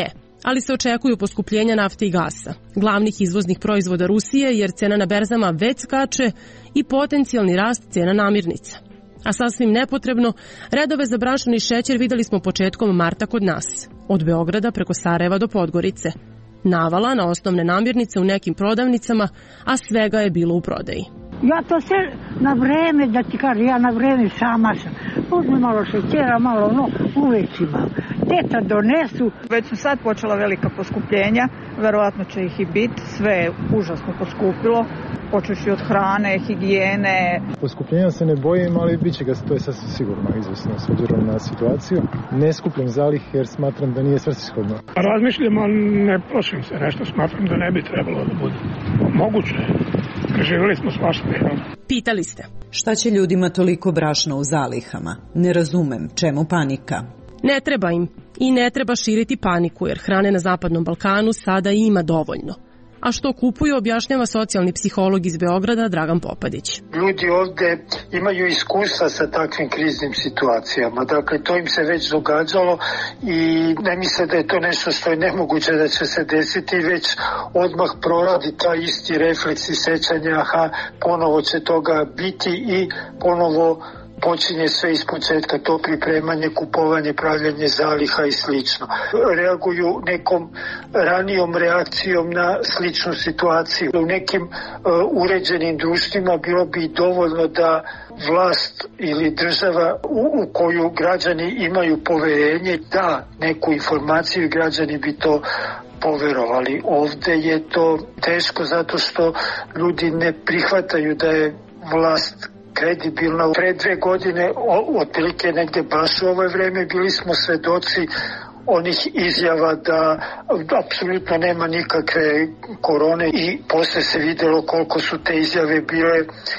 [SPEAKER 23] ali se očekuju poskupljenja nafte i gasa, glavnih izvoznih proizvoda Rusije, jer cena na berzama već skače i potencijalni rast cena namirnica. A sasvim nepotrebno, redove za brašno i šećer videli smo početkom marta kod nas, od Beograda preko Sarajeva do Podgorice. Navala na osnovne namirnice u nekim prodavnicama, a svega je bilo u prodaji.
[SPEAKER 3] Ja to sve na vreme, da ti kažem, ja na vreme sama sam. Uzmi malo šećera, malo ono, uveć imam. Teta donesu.
[SPEAKER 8] Već su sad počela velika poskupljenja, verovatno će ih i biti, sve je užasno poskupilo, počeši od hrane, higijene.
[SPEAKER 15] Poskupljenja se ne bojim, ali bit će ga, to je sasvim sigurno izvesno s obzirom na situaciju. Ne skupljam zalih jer smatram da nije svrsishodno.
[SPEAKER 17] Razmišljam, ali ne plašim se, nešto smatram da ne bi trebalo da bude. Moguće je. Preživjeli smo svašta.
[SPEAKER 23] Pitali ste.
[SPEAKER 24] Šta će ljudima toliko brašna u zalihama? Ne razumem, čemu panika?
[SPEAKER 23] Ne treba im i ne treba širiti paniku, jer hrane na Zapadnom Balkanu sada ima dovoljno. A što kupuju, objašnjava socijalni psiholog iz Beograda Dragan Popadić.
[SPEAKER 18] Ljudi ovde imaju iskustva sa takvim kriznim situacijama, dakle to im se već događalo i ne misle da je to nešto što je nemoguće da će se desiti, već odmah proradi taj isti refleks i sećanja, aha, ponovo će toga biti i ponovo počinje sve iz početka, to pripremanje, kupovanje, pravljanje zaliha i slično. Reaguju nekom ranijom reakcijom na sličnu situaciju. U nekim uh, uređenim društvima bilo bi dovoljno da vlast ili država u, u koju građani imaju poverenje da neku informaciju, građani bi to poverovali. Ovde je to teško zato što ljudi ne prihvataju da je vlast kredibilna. Pre dve godine, otprilike negde baš u ovo vreme, bili smo svedoci onih izjava da apsolutno nema nikakve korone i posle se videlo koliko su te izjave bile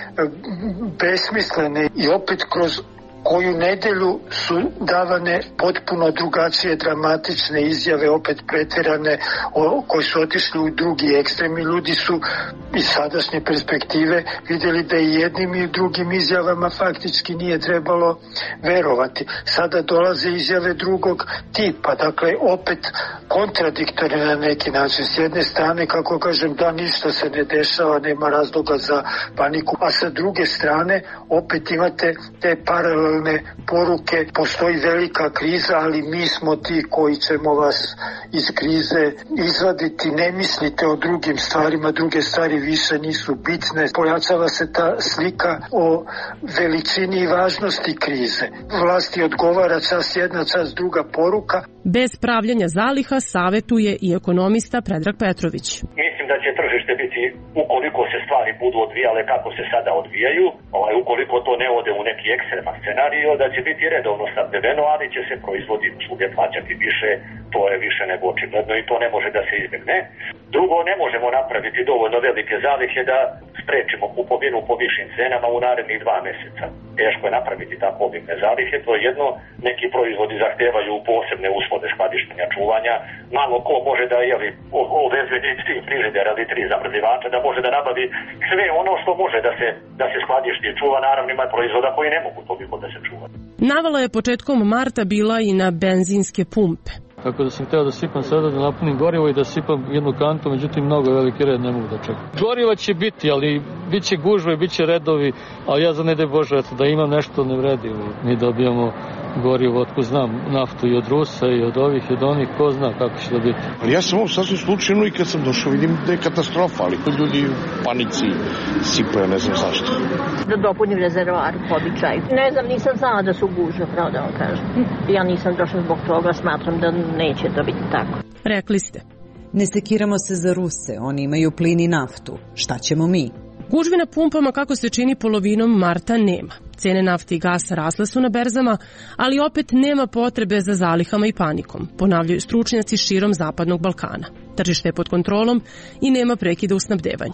[SPEAKER 18] besmislene i opet kroz koju nedelju su davane potpuno drugačije dramatične izjave, opet preterane, o, koji su otišli u drugi ekstrem i ljudi su iz sadašnje perspektive vidjeli da i jednim i drugim izjavama faktički nije trebalo verovati. Sada dolaze izjave drugog tipa, dakle opet kontradiktorne na neki način. S jedne strane, kako kažem, da ništa se ne dešava, nema razloga za paniku, a sa druge strane opet imate te paralelne poruke, postoji velika kriza, ali mi smo ti koji ćemo vas iz krize izvaditi, ne mislite o drugim stvarima, druge stvari više nisu bitne. Pojačava se ta slika o veličini i važnosti krize. Vlasti odgovara čas jedna, čas druga poruka.
[SPEAKER 23] Bez pravljenja zaliha savetuje i ekonomista Predrag Petrović.
[SPEAKER 26] Mislim da će tržište biti, ukoliko se stvari budu odvijale kako se sada odvijaju, ovaj, ukoliko to ne ode u neki ekstreman scenario, da će biti redovno snabdeveno, ali će se proizvodi usluge plaćati više, to je više nego očigledno i to ne može da se izbegne. Drugo, ne možemo napraviti dovoljno velike zalihe da sprečimo kupovinu po višim cenama u narednih dva meseca. Teško je napraviti tako obimne zalihe, to je jedno, neki proizvodi zahtevaju posebne uslove skladištenja, čuvanja, malo ko može da jeli ovezuje tri frižidera ili tri zamrzivača, da može da nabavi sve ono što može da se, da se skladišti i čuva, naravno ima proizvoda koji ne mogu toliko da se čuva.
[SPEAKER 23] Navala je početkom marta bila i na benzinske pumpe.
[SPEAKER 27] Tako da sam hteo da sipam sada, da napunim gorivo i da sipam jednu kantu, međutim mnogo veliki red ne mogu da čekam. Goriva će biti, ali bit će gužve, bit će redovi, ali ja za ne daj Bože, da imam nešto ne vredi. Mi dobijamo gorivo, otko znam, naftu i od Rusa i od ovih i od onih, ko zna kako će da biti.
[SPEAKER 28] Ali ja sam ovo sasvim slučajno i kad sam došao vidim da je katastrofa, ali ljudi u panici sipaju, ne znam zašto.
[SPEAKER 29] Da dopunim rezervoar po običaju. Ne znam, nisam znala da su gužve, pravo da vam kažem. Ja nisam došla zbog toga, smatram da neće to biti tako.
[SPEAKER 23] Rekli ste.
[SPEAKER 24] Ne sekiramo se za Ruse, oni imaju plin i naftu. Šta ćemo mi?
[SPEAKER 23] Gužvi na pumpama, kako se čini, polovinom marta nema. Cene nafte i gasa rasle su na berzama, ali opet nema potrebe za zalihama i panikom, ponavljaju stručnjaci širom Zapadnog Balkana. Tržište je pod kontrolom i nema prekida u snabdevanju.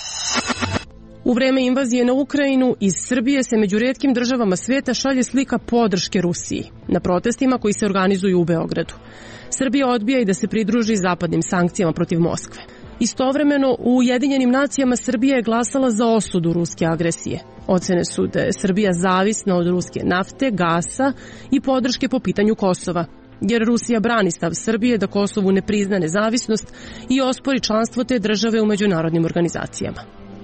[SPEAKER 23] U vreme invazije na Ukrajinu iz Srbije se među retkim državama sveta šalje slika podrške Rusiji na protestima koji se organizuju u Beogradu. Srbija odbija i da se pridruži zapadnim sankcijama protiv Moskve. Istovremeno, u Ujedinjenim nacijama Srbija je glasala za osudu ruske agresije. Ocene su da je Srbija zavisna od ruske nafte, gasa i podrške po pitanju Kosova. jer Rusija brani stav Srbije da Kosovu ne prizna nezavisnost i ospori članstvo te države u međunarodnim organizacijama.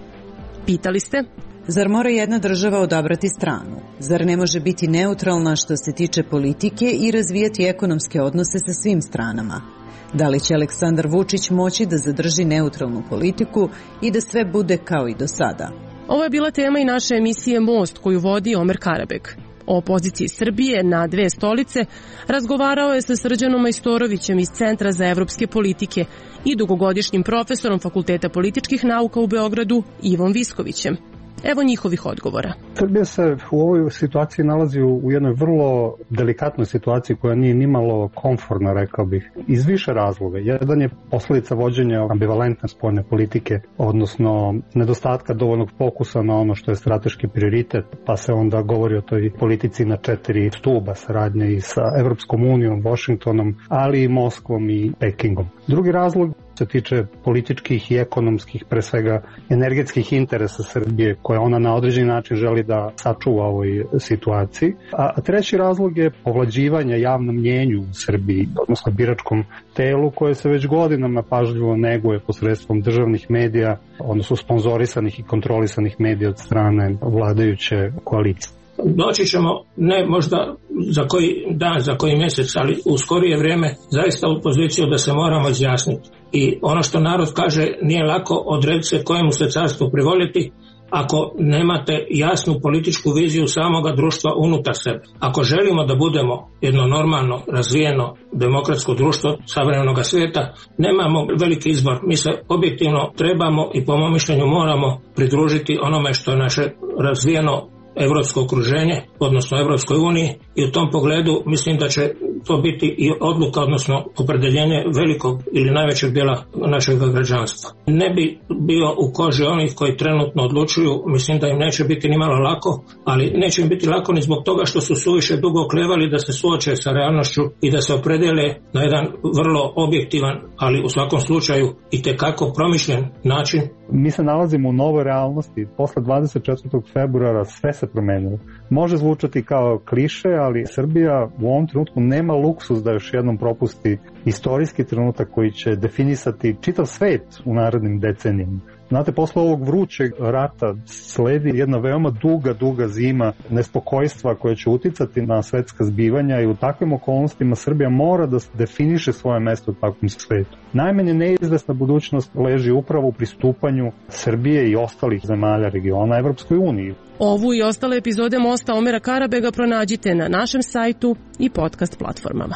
[SPEAKER 23] Pitali ste?
[SPEAKER 24] Zar mora jedna država odabrati stranu? Zar ne može biti neutralna što se tiče politike i razvijati ekonomske odnose sa svim stranama? Da li će Aleksandar Vučić moći da zadrži neutralnu politiku i da sve bude kao i do sada?
[SPEAKER 23] Ovo je bila tema i naše emisije Most koju vodi Omer Karabeg. O poziciji Srbije na dve stolice razgovarao je sa Srđanom Majstorovićem iz Centra za evropske politike i dugogodišnjim profesorom Fakulteta političkih nauka u Beogradu Ivom Viskovićem. Evo njihovih odgovora.
[SPEAKER 1] Srbija se u ovoj situaciji nalazi u jednoj vrlo delikatnoj situaciji koja nije nimalo komfortna, rekao bih, iz više razloga. Jedan je posledica vođenja ambivalentne spoljne politike, odnosno nedostatka dovoljnog fokusa na ono što je strateški prioritet, pa se onda govori o toj politici na četiri stuba, saradnje i sa Evropskom unijom, Washingtonom, ali i Moskvom i Pekingom. Drugi razlog se tiče političkih i ekonomskih, pre svega energetskih interesa Srbije, koje ona na određeni način želi da sačuva u ovoj situaciji. A treći razlog je povlađivanje javnom mnjenju u Srbiji, odnosno biračkom telu, koje se već godinama pažljivo neguje posredstvom državnih medija, odnosno sponzorisanih i kontrolisanih medija od strane vladajuće koalicije.
[SPEAKER 2] Doći ćemo, ne možda za koji dan, za koji mjesec, ali u skorije vrijeme zaista u poziciju da se moramo izjasniti. I ono što narod kaže, nije lako odrediti se kojemu se carstvu privoliti ako nemate jasnu političku viziju samoga društva unutar sebe. Ako želimo da budemo jedno normalno, razvijeno, demokratsko društvo savremenog svijeta, nemamo veliki izbor. Mi se objektivno trebamo i po mom mišljenju moramo pridružiti onome što je naše razvijeno evropsko okruženje, odnosno Evropskoj uniji, i u tom pogledu mislim da će to biti i odluka, odnosno opredeljenje velikog ili najvećeg dijela našeg građanstva. Ne bi bio u koži onih koji trenutno odlučuju, mislim da im neće biti ni malo lako, ali neće im biti lako ni zbog toga što su suviše dugo klevali da se suoče sa realnošću i da se opredele na jedan vrlo objektivan, ali u svakom slučaju i tekako promišljen način.
[SPEAKER 1] Mi se nalazimo u novoj realnosti. Posle dvadeset četvrtog februara sve se promenilo. Može zvučati kao kliše, ali Srbija u ovom trenutku nema luksus da još jednom propusti istorijski trenutak koji će definisati čitav svet u narednim decenijama. Znate, posle ovog vrućeg rata sledi jedna veoma duga, duga zima nespokojstva koja će uticati na svetska zbivanja i u takvim okolnostima Srbija mora da definiše svoje mesto u takvom svetu. Najmanje neizvesna budućnost leži upravo u pristupanju Srbije i ostalih zemalja regiona Evropskoj uniji.
[SPEAKER 23] Ovu i ostale epizode Mosta Omera Karabega pronađite na našem sajtu i podcast platformama.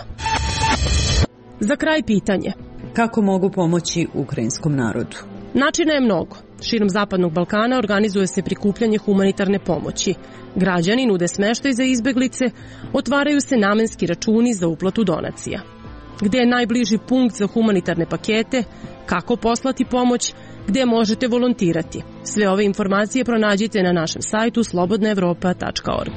[SPEAKER 23] Za kraj pitanje.
[SPEAKER 24] Kako mogu pomoći ukrajinskom narodu?
[SPEAKER 23] Načina je mnogo. Širom Zapadnog Balkana organizuje se prikupljanje humanitarne pomoći. Građani nude smeštaj za izbeglice, otvaraju se namenski računi za uplatu donacija. Gde je najbliži punkt za humanitarne pakete, kako poslati pomoć, gde možete volontirati. Sve ove informacije pronađite na našem sajtu slobodna evropa tačka org.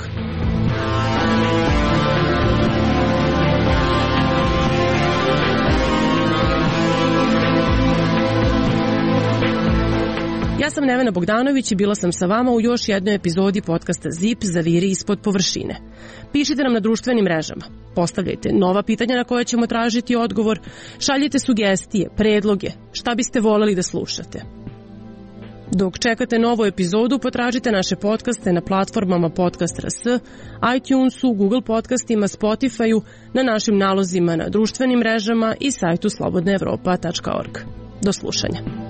[SPEAKER 23] Ja sam Nevena Bogdanović i bila sam sa vama u još jednoj epizodi podcasta Zip Zaviri ispod površine. Pišite nam na društvenim mrežama. Postavljajte nova pitanja na koje ćemo tražiti odgovor. Šaljite sugestije, predloge, šta biste voleli da slušate. Dok čekate novu epizodu, potražite naše podcaste na platformama Podcast R S, iTunesu, Google podcastima, Spotifyu, na našim nalozima na društvenim mrežama i sajtu slobodna evropa tačka org. Do slušanja.